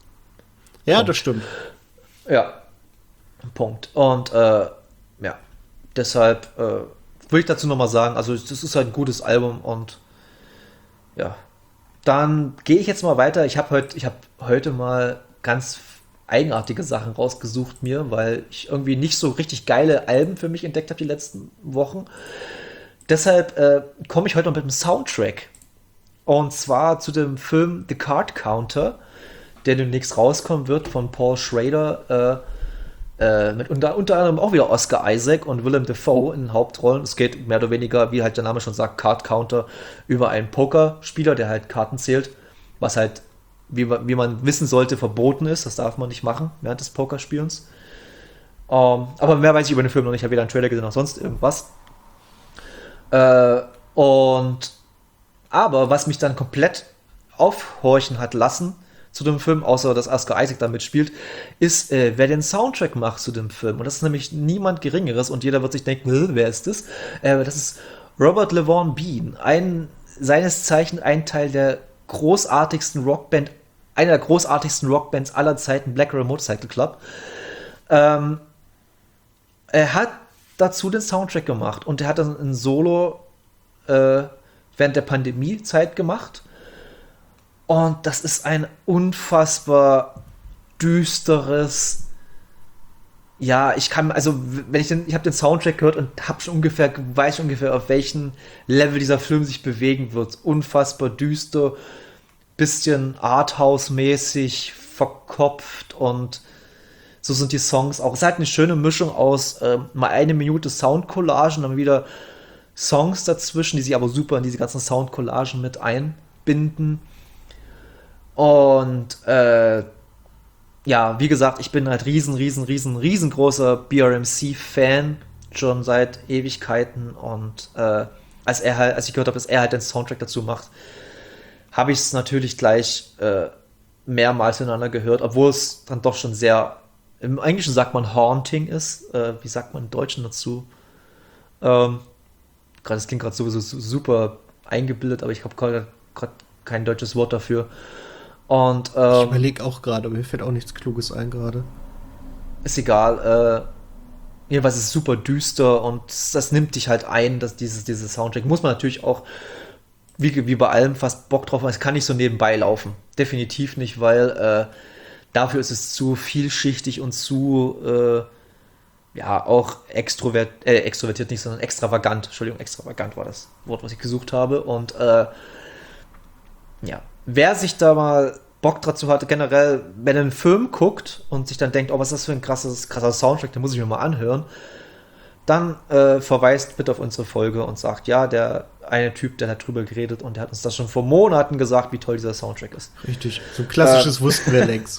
Ja, das stimmt. Ja, Punkt. Und äh, ja, deshalb äh, würde ich dazu nochmal sagen, also das ist halt ein gutes Album und Ja. Dann gehe ich jetzt mal weiter. Ich habe heut, ich hab heute mal ganz eigenartige Sachen rausgesucht mir, weil ich irgendwie nicht so richtig geile Alben für mich entdeckt habe die letzten Wochen. Deshalb äh, komme ich heute noch mit einem Soundtrack. Und zwar zu dem Film The Card Counter, der demnächst rauskommen wird von Paul Schrader, äh, äh, mit unter, unter anderem auch wieder Oscar Isaac und Willem Dafoe in den Hauptrollen. Es geht mehr oder weniger, wie halt der Name schon sagt, Card Counter, über einen Pokerspieler, der halt Karten zählt, was halt, wie, wie man wissen sollte, verboten ist. Das darf man nicht machen während des Pokerspielens. Ähm, aber mehr weiß ich über den Film noch nicht. Ich habe weder einen Trailer gesehen noch sonst irgendwas. Äh, und aber was mich dann komplett aufhorchen hat lassen zu dem Film, außer dass Oscar Isaac da mitspielt, ist, äh, wer den Soundtrack macht zu dem Film. Und das ist nämlich niemand Geringeres und jeder wird sich denken, wer ist das? Äh, das ist Robert LeVon Bean, ein, seines Zeichen ein Teil der großartigsten Rockband, einer der großartigsten Rockbands aller Zeiten, Black Rebel Motorcycle Club. Ähm, er hat dazu den Soundtrack gemacht und er hat dann ein Solo äh, während der Pandemiezeit gemacht. Und das ist ein unfassbar düsteres, ja, ich kann, also wenn ich den, ich habe den Soundtrack gehört und habe schon ungefähr, weiß schon ungefähr, auf welchem Level dieser Film sich bewegen wird. Unfassbar düster, bisschen Arthouse-mäßig, verkopft und so sind die Songs auch. Es ist halt eine schöne Mischung aus äh, mal eine Minute Soundcollagen, dann wieder Songs dazwischen, die sich aber super in diese ganzen Soundcollagen mit einbinden. Und äh, ja, wie gesagt, ich bin halt riesen, riesen, riesen, riesengroßer B R M C-Fan, schon seit Ewigkeiten. Und äh, als er halt, als ich gehört habe, dass er halt den Soundtrack dazu macht, habe ich es natürlich gleich äh, mehrmals hintereinander gehört, obwohl es dann doch schon sehr, im Englischen sagt man haunting ist. Äh, wie sagt man im Deutschen dazu? Ähm, gerade, das klingt gerade sowieso super eingebildet, aber ich habe gerade kein deutsches Wort dafür. Und, ähm, ich überlege auch gerade, aber mir fällt auch nichts Kluges ein gerade. Ist egal. Äh, jedenfalls ist es super düster und das nimmt dich halt ein, dass dieses, dieses Soundtrack. Muss man natürlich auch, wie, wie bei allem, fast Bock drauf haben. Es kann nicht so nebenbei laufen. Definitiv nicht, weil äh, dafür ist es zu vielschichtig und zu, äh, ja, auch extrovert, äh, extrovertiert nicht, sondern extravagant. Entschuldigung, extravagant war das Wort, was ich gesucht habe. Und äh, ja, wer sich da mal Bock dazu hatte, generell, wenn er einen Film guckt und sich dann denkt, oh, was ist das für ein krasses, krasser Soundtrack, den muss ich mir mal anhören, dann äh, verweist bitte auf unsere Folge und sagt, ja, der eine Typ, der hat drüber geredet und der hat uns das schon vor Monaten gesagt, wie toll dieser Soundtrack ist. Richtig, so ein klassisches äh, wussten wir längst.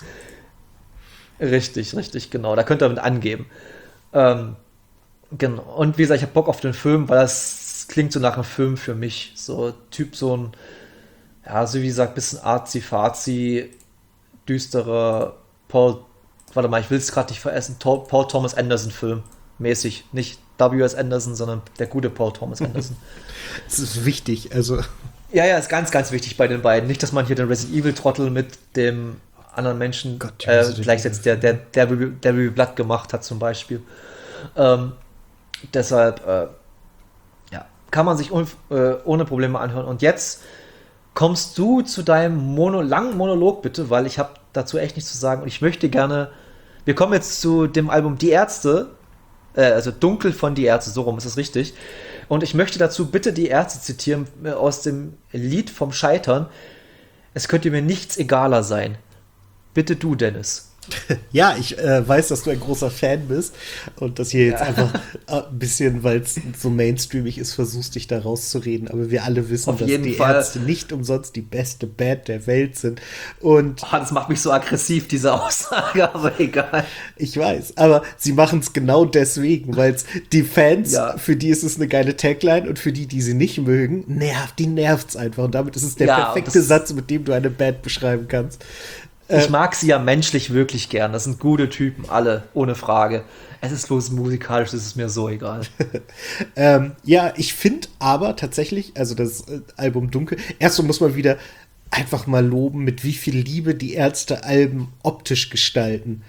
Richtig, richtig, genau, da könnt ihr damit angeben. Ähm, genau, und wie gesagt, ich habe Bock auf den Film, weil das klingt so nach einem Film für mich, so Typ, so ein ja, so wie gesagt, bisschen arzi-fazi, düsterer Paul, warte mal, ich will es gerade nicht veressen, Paul Thomas Anderson Film, mäßig, nicht W S Anderson, sondern der gute Paul Thomas Anderson. Das ist wichtig, also. Ja, ja, ist ganz, ganz wichtig bei den beiden. Nicht, dass man hier den Resident Evil Trottel mit dem anderen Menschen Gott, äh, gleichsetzt, der, der, der, der Devil Blood gemacht hat zum Beispiel. Ähm, deshalb, äh, ja, kann man sich un, äh, ohne Probleme anhören. Und jetzt kommst du zu deinem Mono, langen Monolog bitte, weil ich habe dazu echt nichts zu sagen und ich möchte gerne, wir kommen jetzt zu dem Album Die Ärzte, äh, also Dunkel von Die Ärzte, so rum ist es richtig, und ich möchte dazu bitte Die Ärzte zitieren äh, aus dem Lied vom Scheitern. Es könnte mir nichts egaler sein. Bitte du, Dennis. Ja, ich äh, weiß, dass du ein großer Fan bist und dass hier jetzt ja. einfach ein bisschen, weil es so mainstreamig ist, versuchst, dich da rauszureden. Aber wir alle wissen, Auf dass jeden die Fall. Ärzte nicht umsonst die beste Band der Welt sind. Und oh, das macht mich so aggressiv, diese Aussage, aber egal. Ich weiß, aber sie machen es genau deswegen, weil es die Fans, ja. für die ist es eine geile Tagline und für die, die sie nicht mögen, nervt, die nervt es einfach. Und damit ist es der ja, perfekte Satz, mit dem du eine Band beschreiben kannst. Ich mag sie ja menschlich wirklich gern. Das sind gute Typen, alle, ohne Frage. Es ist bloß musikalisch, das ist mir so egal. ähm, ja, ich finde aber tatsächlich, also das äh, Album Dunkel, erst muss man wieder einfach mal loben, mit wie viel Liebe die Ärzte Alben optisch gestalten.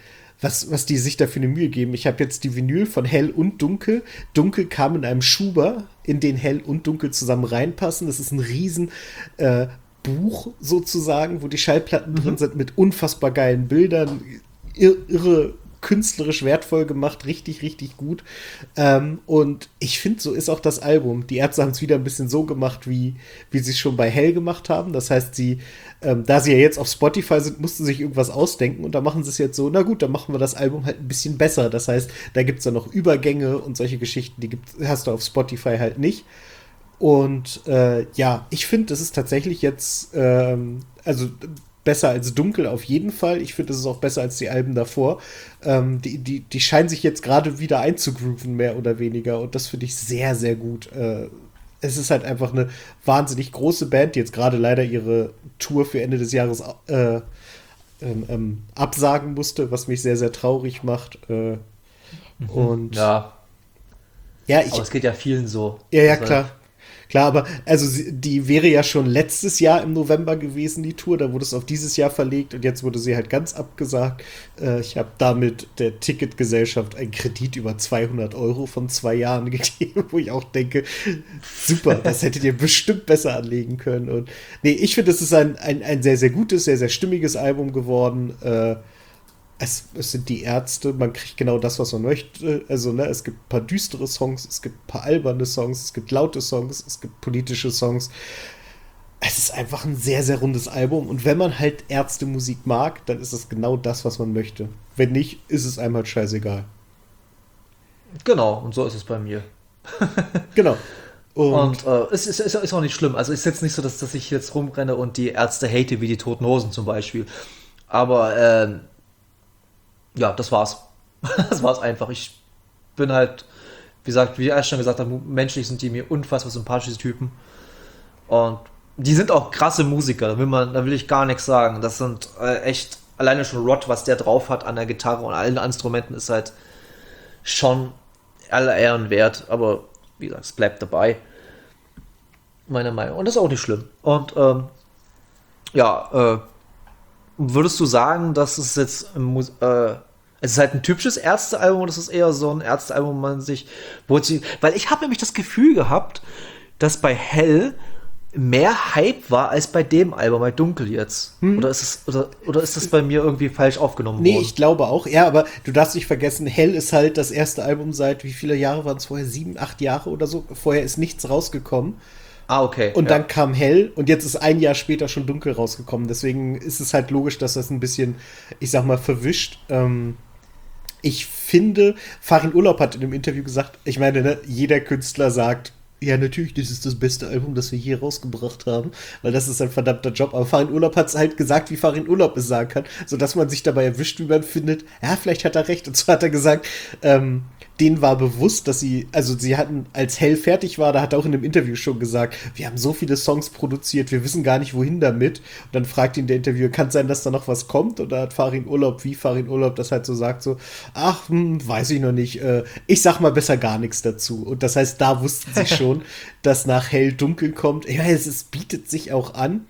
was, was die sich da für eine Mühe geben. Ich habe jetzt die Vinyl von Hell und Dunkel. Dunkel kam in einem Schuber, in den Hell und Dunkel zusammen reinpassen. Das ist ein riesen äh, Buch sozusagen, wo die Schallplatten mhm. drin sind mit unfassbar geilen Bildern. Ir- irre künstlerisch wertvoll gemacht, richtig, richtig gut. Ähm, und ich finde, so ist auch das Album. Die Ärzte haben es wieder ein bisschen so gemacht, wie, wie sie es schon bei Hell gemacht haben. Das heißt, sie, ähm, da sie ja jetzt auf Spotify sind, mussten sie sich irgendwas ausdenken und da machen sie es jetzt so, na gut, dann machen wir das Album halt ein bisschen besser. Das heißt, da gibt es dann noch Übergänge und solche Geschichten, die gibt, hast du auf Spotify halt nicht. Und äh, ja, ich finde, das ist tatsächlich jetzt, ähm, also besser als Dunkel auf jeden Fall. Ich finde, es ist auch besser als die Alben davor. Ähm, die, die, die scheinen sich jetzt gerade wieder einzugrooven, mehr oder weniger. Und das finde ich sehr, sehr gut. Äh, es ist halt einfach eine wahnsinnig große Band, die jetzt gerade leider ihre Tour für Ende des Jahres äh, ähm, ähm, absagen musste, was mich sehr, sehr traurig macht. Äh, mhm. Und ja. Ja, ich, aber es geht ja vielen so. Ja, ja, klar. Klar, aber also sie, die wäre ja schon letztes Jahr im November gewesen, die Tour. Da wurde es auf dieses Jahr verlegt und jetzt wurde sie halt ganz abgesagt. Äh, ich habe damit der Ticketgesellschaft einen Kredit über zweihundert Euro von zwei Jahren gegeben, wo ich auch denke, super, das hättet ihr bestimmt besser anlegen können. Und nee, ich finde, es ist ein, ein, ein sehr, sehr gutes, sehr, sehr stimmiges Album geworden. Äh, Es, es sind die Ärzte, man kriegt genau das, was man möchte. Also, ne, es gibt ein paar düstere Songs, es gibt ein paar alberne Songs, es gibt laute Songs, es gibt politische Songs. Es ist einfach ein sehr, sehr rundes Album. Und wenn man halt Ärzte-Musik mag, dann ist es genau das, was man möchte. Wenn nicht, ist es einem halt scheißegal. Genau, und so ist es bei mir. Genau. Und, und äh, es ist, ist, ist auch nicht schlimm. Also, es ist jetzt nicht so, dass, dass ich jetzt rumrenne und die Ärzte hate wie die Toten Hosen zum Beispiel. Aber, äh, ja, das war's. Das war's einfach. Ich bin halt, wie gesagt, wie ich schon gesagt habe, menschlich sind die mir unfassbar sympathische Typen. Und die sind auch krasse Musiker, da will man, da will ich gar nichts sagen. Das sind äh, echt, alleine schon Rod, was der drauf hat an der Gitarre und allen Instrumenten, ist halt schon aller Ehren wert. Aber wie gesagt, es bleibt dabei. Meiner Meinung. Und das ist auch nicht schlimm. Und ähm, ja, äh, würdest du sagen, dass es jetzt äh, es ist halt ein typisches Ärztealbum oder ist es eher so ein Ärztealbum, wo man sich, wo sie, weil ich habe nämlich das Gefühl gehabt, dass bei Hell mehr Hype war als bei dem Album, bei Dunkel jetzt. Hm. Oder ist es oder, oder ist das bei mir irgendwie falsch aufgenommen nee, worden? Nee, ich glaube auch. Ja, aber du darfst nicht vergessen, Hell ist halt das erste Album seit, wie viele Jahre waren es vorher? Sieben, acht Jahre oder so. Vorher ist nichts rausgekommen. Ah, okay. Und ja. dann kam Hell und jetzt ist ein Jahr später schon Dunkel rausgekommen. Deswegen ist es halt logisch, dass das ein bisschen, ich sag mal, verwischt. Ähm, ich finde, Farin Urlaub hat in einem Interview gesagt, ich meine, ne, jeder Künstler sagt, ja, natürlich, das ist das beste Album, das wir hier rausgebracht haben, weil das ist ein verdammter Job. Aber Farin Urlaub hat es halt gesagt, wie Farin Urlaub es sagen kann, sodass man sich dabei erwischt, wie man findet, ja, vielleicht hat er recht. Und zwar hat er gesagt, ähm, denen war bewusst, dass sie, also sie hatten, als Hell fertig war, da hat er auch in einem Interview schon gesagt, wir haben so viele Songs produziert, wir wissen gar nicht, wohin damit. Und dann fragt ihn der Interviewer, kann es sein, dass da noch was kommt? Und da hat Farin Urlaub, wie Farin Urlaub das halt so sagt, so, ach, hm, weiß ich noch nicht, äh, ich sag mal besser gar nichts dazu. Und das heißt, da wussten sie schon, dass nach Hell Dunkel kommt. Ich meine, es, es bietet sich auch an.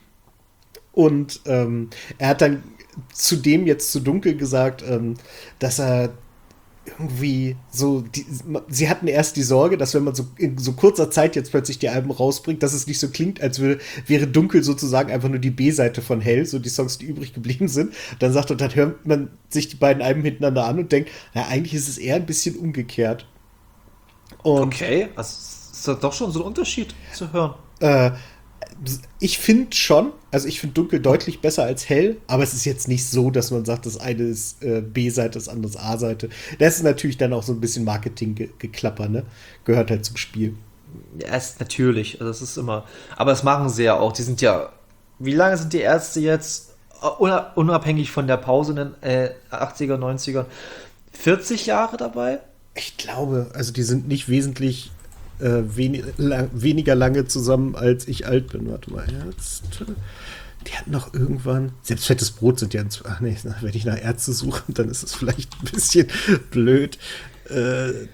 Und ähm, er hat dann zudem jetzt zu Dunkel gesagt, ähm, dass er irgendwie so, die, sie hatten erst die Sorge, dass wenn man so in so kurzer Zeit jetzt plötzlich die Alben rausbringt, dass es nicht so klingt, als würde, wäre Dunkel sozusagen einfach nur die B-Seite von Hell, so die Songs, die übrig geblieben sind. Dann sagt er, dann hört man sich die beiden Alben hintereinander an und denkt, na, eigentlich ist es eher ein bisschen umgekehrt. Und, okay, also ist das doch schon so ein Unterschied zu hören. Äh, ich finde schon, also ich finde Dunkel deutlich besser als Hell, aber es ist jetzt nicht so, dass man sagt, das eine ist äh, B-Seite, das andere ist A-Seite. Das ist natürlich dann auch so ein bisschen Marketing-Geklapper, ne? Gehört halt zum Spiel. Ja, ist natürlich, also das ist immer, aber das machen sie ja auch, die sind ja, wie lange sind die Ärzte jetzt, unabhängig von der Pause in den äh, achtziger, neunziger, vierzig Jahre dabei? Ich glaube, also die sind nicht wesentlich Äh, wen, lang, weniger lange zusammen, als ich alt bin. Warte mal, jetzt. Die hatten noch irgendwann. Selbst fettes Brot sind ja. Ins, ach nee, wenn ich nach Ärzte suche, dann ist es vielleicht ein bisschen blöd. Äh,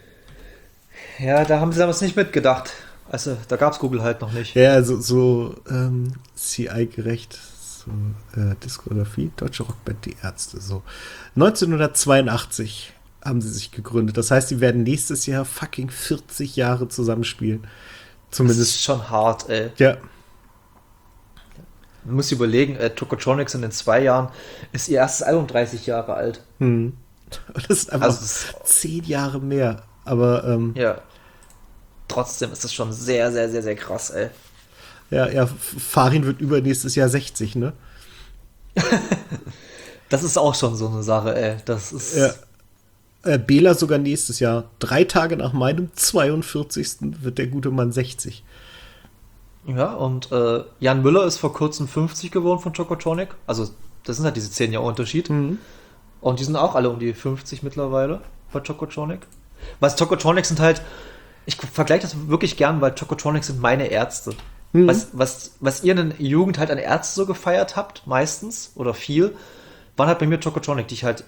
ja, da haben sie damals nicht mitgedacht. Also, da gab es Google halt noch nicht. Ja, so, so ähm, C I-gerecht. So, äh, Diskografie, deutsche Rockband Die Ärzte. So. neunzehnhundertzweiundachtzig haben sie sich gegründet. Das heißt, sie werden nächstes Jahr fucking vierzig Jahre zusammenspielen. Zumindest. Das ist schon hart, ey. Ja. Man muss überlegen, äh, Tokotronics in den zwei Jahren ist ihr erstes Album dreißig Jahre alt. Hm. Das ist einfach Also das- zehn Jahre mehr. Aber ähm, Ja. Trotzdem ist das schon sehr, sehr, sehr, sehr krass, ey. ja, ja, Farin wird übernächstes Jahr sechzig, ne? Das ist auch schon so eine Sache, ey. Das ist. Ja. Äh, Bela sogar nächstes Jahr. Drei Tage nach meinem zweiundvierzigsten wird der gute Mann sechzig. Ja, und äh, Jan Müller ist vor kurzem fünfzig geworden von Tokotronic. Also, das sind halt diese zehn Jahre Unterschied. Mhm. Und die sind auch alle um die fünfzig mittlerweile bei Tokotronic. Was Tokotronic sind halt, ich vergleiche das wirklich gern, weil Tokotronic sind meine Ärzte. Mhm. Was, was, was ihr in der Jugend halt an Ärzte so gefeiert habt, meistens oder viel, waren halt bei mir Tokotronic, die ich halt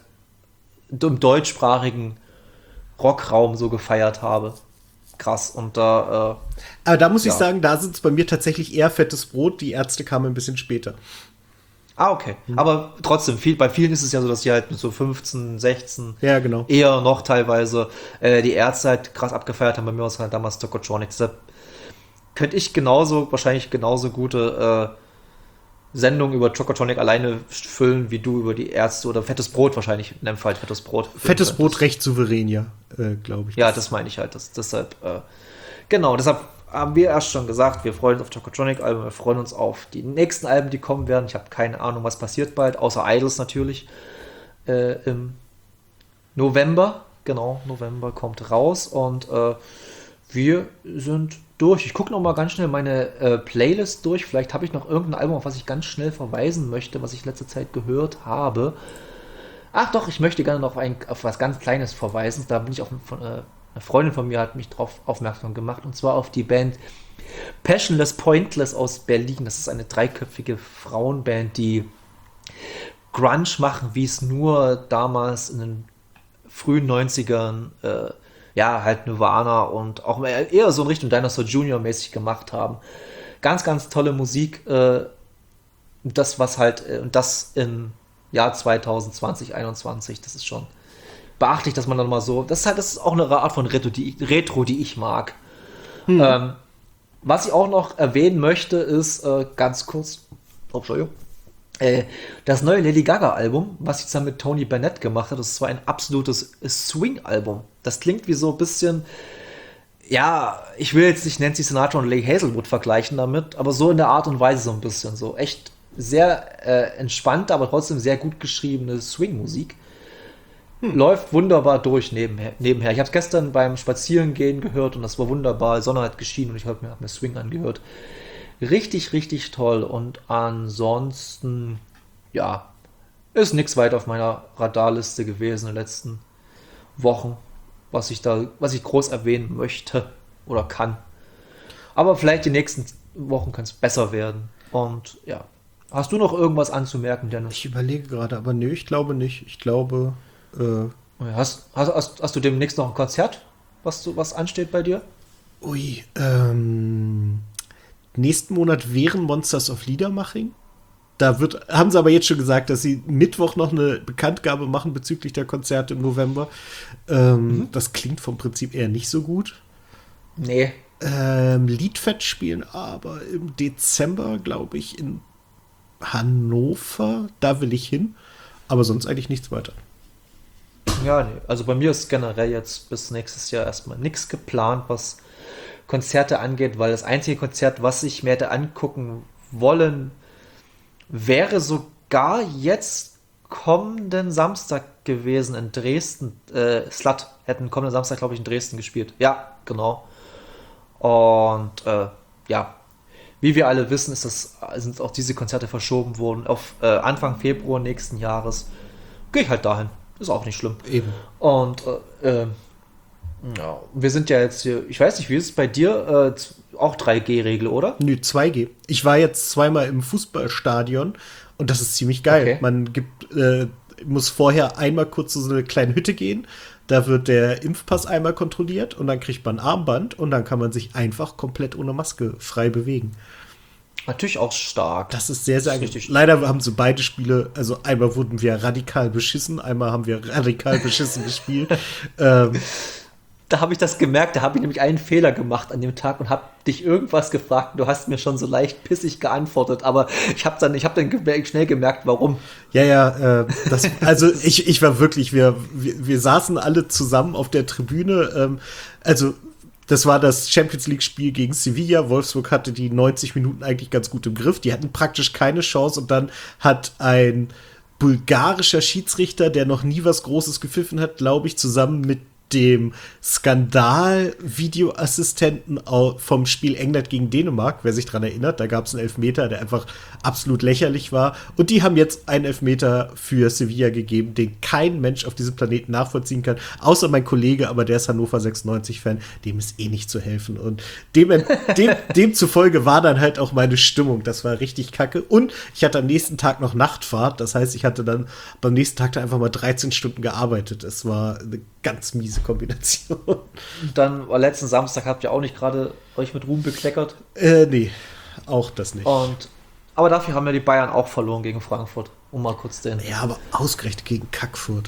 im deutschsprachigen Rockraum so gefeiert habe. Krass. Und da, äh, Aber da muss Ja. ich sagen, da sind es bei mir tatsächlich eher fettes Brot. Die Ärzte kamen ein bisschen später. ah, okay. Aber trotzdem, viel, bei vielen ist es ja so, dass die halt mit so fünfzehn, sechzehn, Ja, genau. eher noch teilweise äh, die Ärzte halt krass abgefeiert haben. Bei mir war es halt damals Tokotronic. Deshalb könnte ich genauso, wahrscheinlich genauso gute äh, Sendungen über Tokotronic alleine füllen, wie du über die Ärzte oder Fettes Brot wahrscheinlich, in dem Fall Fettes Brot. Fettes füllen Brot könntest. recht souverän, ja, äh, glaube ich. Ja, das meine ich halt. Das, deshalb, äh, genau, deshalb haben wir erst schon gesagt, wir freuen uns auf Tokotronic-Alben, wir freuen uns auf die nächsten Alben, die kommen werden. Ich habe keine Ahnung, was passiert bald, außer Idols natürlich. Äh, Im November, genau, November kommt raus und äh, wir sind durch. Ich gucke noch mal ganz schnell meine äh, Playlist durch. Vielleicht habe ich noch irgendein Album, auf was ich ganz schnell verweisen möchte, was ich letzte Zeit gehört habe. Ach doch, ich möchte gerne noch auf, ein, auf was ganz Kleines verweisen. Da bin ich auf, von, äh, eine Freundin von mir hat mich darauf aufmerksam gemacht, und zwar auf die Band Passionless Pointless aus Berlin. Das ist eine dreiköpfige Frauenband, die Grunge machen, wie es nur damals in den frühen neunzigern äh, ja, halt Nirvana und auch eher so in Richtung Dinosaur Junior mäßig gemacht haben. Ganz, ganz tolle Musik. Äh, das, was halt, äh, und das im Jahr zwanzig zwanzig, einundzwanzig, das ist schon beachtlich, dass man dann mal so, das ist halt, das ist auch eine Art von Retro, die, Retro, die ich mag. Hm. Ähm, was ich auch noch erwähnen möchte, ist äh, ganz kurz, oh, Entschuldigung, äh, das neue Lady Gaga-Album, was sie zusammen mit Tony Bennett gemacht hat. Das ist zwar ein absolutes Swing-Album. Das klingt wie so ein bisschen, ja, ich will jetzt nicht Nancy Sinatra und Lee Hazelwood vergleichen damit, aber so in der Art und Weise so ein bisschen. So echt sehr äh, entspannte, aber trotzdem sehr gut geschriebene Swing-Musik. Hm. Läuft wunderbar durch nebenher. nebenher. Ich habe es gestern beim Spazierengehen gehört und das war wunderbar. Die Sonne hat geschienen und ich habe mir, hab mir Swing angehört. Richtig, richtig toll. Und ansonsten, ja, ist nichts weiter auf meiner Radarliste gewesen in den letzten Wochen, was ich da, was ich groß erwähnen möchte oder kann. Aber vielleicht die nächsten Wochen kann es besser werden. Und ja, hast du noch irgendwas anzumerken, Dennis? Ich überlege gerade, aber nö, ich glaube nicht. Ich glaube, äh, Hast, hast, hast, hast du demnächst noch ein Konzert, was, du, was ansteht bei dir? ui, ähm, nächsten Monat wären Monsters of Liedermaching. Da wird, haben sie aber jetzt schon gesagt, dass sie Mittwoch noch eine Bekanntgabe machen bezüglich der Konzerte im November. Ähm, mhm. Das klingt vom Prinzip eher nicht so gut. Nee. Ähm, Liedfett spielen aber im Dezember, glaube ich, in Hannover. Da will ich hin. Aber sonst eigentlich nichts weiter. Ja, nee. Also bei mir ist generell jetzt bis nächstes Jahr erstmal nichts geplant, was Konzerte angeht, weil das einzige Konzert, was ich mir hätte angucken wollen, wäre sogar jetzt kommenden Samstag gewesen in Dresden. Äh, Slut hätten kommenden Samstag, glaube ich, in Dresden gespielt. Ja, genau. Und äh, ja, wie wir alle wissen, ist das, sind auch diese Konzerte verschoben worden auf äh, Anfang Februar nächsten Jahres. Gehe ich halt dahin. Ist auch nicht schlimm. Eben. Und äh, äh, ja, wir sind ja jetzt hier, ich weiß nicht, wie ist es bei dir? Äh, auch drei G-Regel, oder? Nö, zwei G. Ich war jetzt zweimal im Fußballstadion und das ist ziemlich geil. Okay. Man gibt, äh, muss vorher einmal kurz zu so eine kleine Hütte gehen. Da wird der Impfpass einmal kontrolliert und dann kriegt man ein Armband und dann kann man sich einfach komplett ohne Maske frei bewegen. Natürlich auch stark. Das ist sehr, sehr Das ist angenehm. richtig. Leider haben so beide Spiele, also einmal wurden wir radikal beschissen, einmal haben wir radikal beschissen gespielt. Ähm, Da habe ich das gemerkt, da habe ich nämlich einen Fehler gemacht an dem Tag und habe dich irgendwas gefragt. Du hast mir schon so leicht pissig geantwortet, aber ich habe dann, ich habe dann gemerkt, schnell gemerkt, warum. Ja, ja, äh, das, also ich, ich war wirklich, wir, wir, wir saßen alle zusammen auf der Tribüne, ähm, also das war das Champions League-Spiel gegen Sevilla. Wolfsburg hatte die neunzig Minuten eigentlich ganz gut im Griff. Die hatten praktisch keine Chance und dann hat ein bulgarischer Schiedsrichter, der noch nie was Großes gepfiffen hat, glaube ich, zusammen mit dem Skandal-Videoassistenten vom Spiel England gegen Dänemark, wer sich dran erinnert, da gab es einen Elfmeter, der einfach absolut lächerlich war. Und die haben jetzt einen Elfmeter für Sevilla gegeben, den kein Mensch auf diesem Planeten nachvollziehen kann, außer mein Kollege, aber der ist Hannover sechsundneunzig-Fan, dem ist eh nicht zu helfen. Und dem, dem, demzufolge war dann halt auch meine Stimmung, das war richtig kacke. Und ich hatte am nächsten Tag noch Nachtfahrt, das heißt, ich hatte dann beim nächsten Tag da einfach mal dreizehn Stunden gearbeitet. Es war eine ganz miese Kombination. Dann war letzten Samstag, habt ihr auch nicht gerade euch mit Ruhm bekleckert. Äh, nee, auch das nicht. Und, aber dafür haben ja die Bayern auch verloren gegen Frankfurt. Um mal kurz den. Ja, aber ausgerechnet gegen Kackfurt.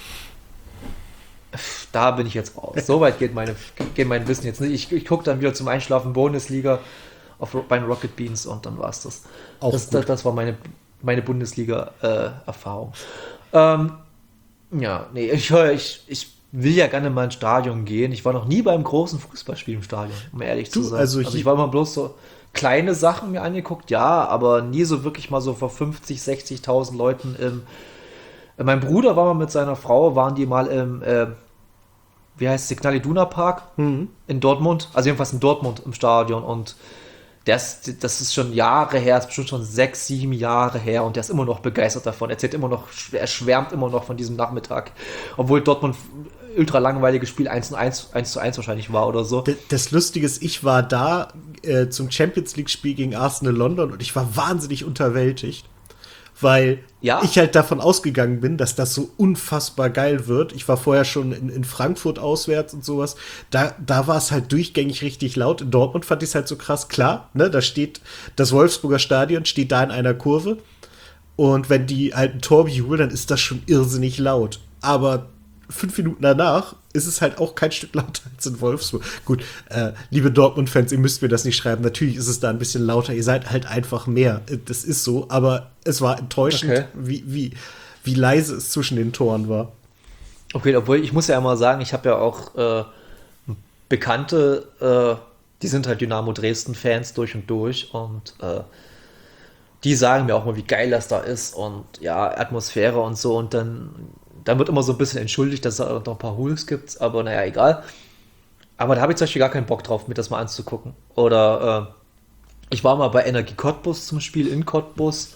Da bin ich jetzt raus. So weit geht, meine, geht mein Wissen jetzt nicht. Ich, ich gucke dann wieder zum Einschlafen Bundesliga auf, bei den Rocket Beans und dann war es das. Auch das, gut. das. Das war meine, meine Bundesliga-Erfahrung. Äh, ähm, ja, nee, ich höre, ich, ich will ja gerne mal ins Stadion gehen. Ich war noch nie beim großen Fußballspiel im Stadion, um ehrlich Du, zu sein. also Also, hier- ich war immer bloß so kleine Sachen mir angeguckt, ja, aber nie so wirklich mal so vor fünfzig, sechzigtausend Leuten im. Mein Bruder war mal mit seiner Frau, waren die mal im, äh, wie heißt es, Signal Iduna Park Mhm. in Dortmund, also jedenfalls in Dortmund im Stadion und das, das ist schon Jahre her, ist bestimmt schon sechs, sieben Jahre her und der ist immer noch begeistert davon. Er erzählt immer noch, er schwärmt immer noch von diesem Nachmittag, obwohl Dortmund ultra langweiliges Spiel eins zu eins, eins zu eins wahrscheinlich war oder so. D- Das Lustige ist, ich war da äh, zum Champions League-Spiel gegen Arsenal London und ich war wahnsinnig unterwältigt, weil Ja? ich halt davon ausgegangen bin, dass das so unfassbar geil wird. Ich war vorher schon in, in Frankfurt auswärts und sowas. Da, da war es halt durchgängig richtig laut. In Dortmund fand ich es halt so krass. Klar, ne, da steht das Wolfsburger Stadion, steht da in einer Kurve. Und wenn die halt ein Tor bejubeln, dann ist das schon irrsinnig laut. Aber fünf Minuten danach ist es halt auch kein Stück lauter als in Wolfsburg. Gut, äh, liebe Dortmund-Fans, ihr müsst mir das nicht schreiben. Natürlich ist es da ein bisschen lauter. Ihr seid halt einfach mehr. Das ist so. Aber es war enttäuschend, Okay. wie, wie, wie leise es zwischen den Toren war. Okay, obwohl ich muss ja immer sagen, ich habe ja auch äh, Bekannte, äh, die sind halt Dynamo Dresden-Fans durch und durch und äh, die sagen mir auch mal, wie geil das da ist und ja, Atmosphäre und so und dann, dann wird immer so ein bisschen entschuldigt, dass es auch noch ein paar Hools gibt, aber naja, egal. Aber da habe ich zum Beispiel gar keinen Bock drauf, mir das mal anzugucken. Oder äh, ich war mal bei Energie Cottbus zum Spiel in Cottbus.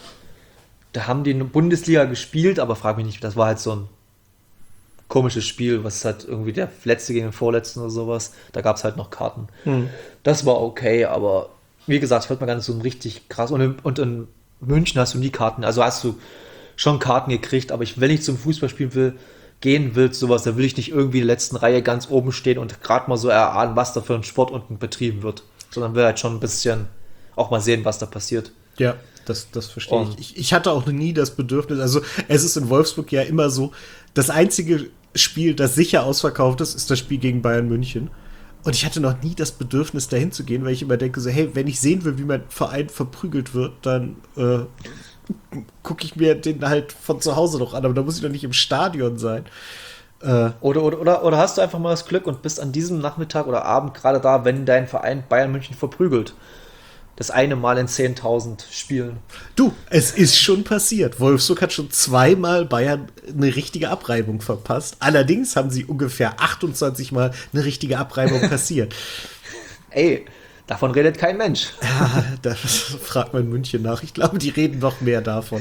Da haben die in der Bundesliga gespielt, aber frag mich nicht, das war halt so ein komisches Spiel, was halt irgendwie der letzte gegen den vorletzten oder sowas. Da gab es halt noch Karten. Das war okay, aber wie gesagt, ich wollte mal gar nicht so ein richtig krass. Und in, und in München hast du nie Karten, also hast du schon Karten gekriegt, aber ich, wenn ich zum Fußballspiel will, gehen will, sowas, da will ich nicht irgendwie in der letzten Reihe ganz oben stehen und gerade mal so erahnen, was da für ein Sport unten betrieben wird, sondern will halt schon ein bisschen auch mal sehen, was da passiert. Ja, das, das verstehe Und- ich. ich. Ich hatte auch nie das Bedürfnis, also es ist in Wolfsburg ja immer so, das einzige Spiel, das sicher ausverkauft ist, ist das Spiel gegen Bayern München. Und ich hatte noch nie das Bedürfnis, dahin zu gehen, weil ich immer denke so, hey, wenn ich sehen will, wie mein Verein verprügelt wird, dann äh, gucke ich mir den halt von zu Hause noch an, aber da muss ich doch nicht im Stadion sein. Äh, Oder, oder, oder, oder hast du einfach mal das Glück und bist an diesem Nachmittag oder Abend gerade da, wenn dein Verein Bayern München verprügelt. Das eine Mal in zehntausend Spielen. Du, es ist schon passiert. Wolfsburg hat schon zweimal Bayern eine richtige Abreibung verpasst. Allerdings haben sie ungefähr achtundzwanzig Mal eine richtige Abreibung kassiert. Ey, davon redet kein Mensch. Ja, da fragt man München nach. Ich glaube, die reden noch mehr davon.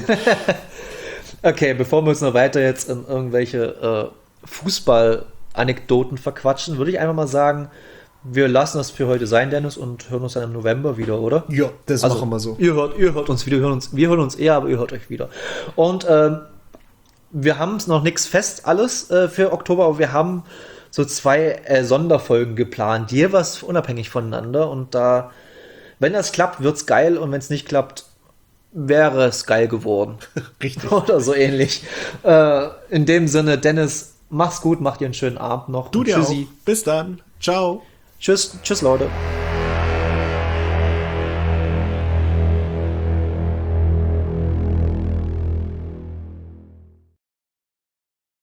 Okay, bevor wir uns noch weiter jetzt in irgendwelche äh, Fußball-Anekdoten verquatschen, würde ich einfach mal sagen, wir lassen das für heute sein, Dennis, und hören uns dann im November wieder, oder? Ja, das Also, machen wir so. Ihr hört, ihr hört uns wieder, wir hören uns, wir hören uns eher, aber ihr hört euch wieder. Und ähm, wir haben es noch nichts fest alles äh, für Oktober, aber wir haben so zwei äh, Sonderfolgen geplant, jeweils unabhängig voneinander. Und da Wenn das klappt, wird's geil und wenn es nicht klappt, wäre es geil geworden. Richtig. Oder so ähnlich. Äh, in dem Sinne, Dennis, mach's gut, mach dir einen schönen Abend noch. Du und dir tschüssi. auch. Bis dann. Ciao. Tschüss, tschüss, Leute.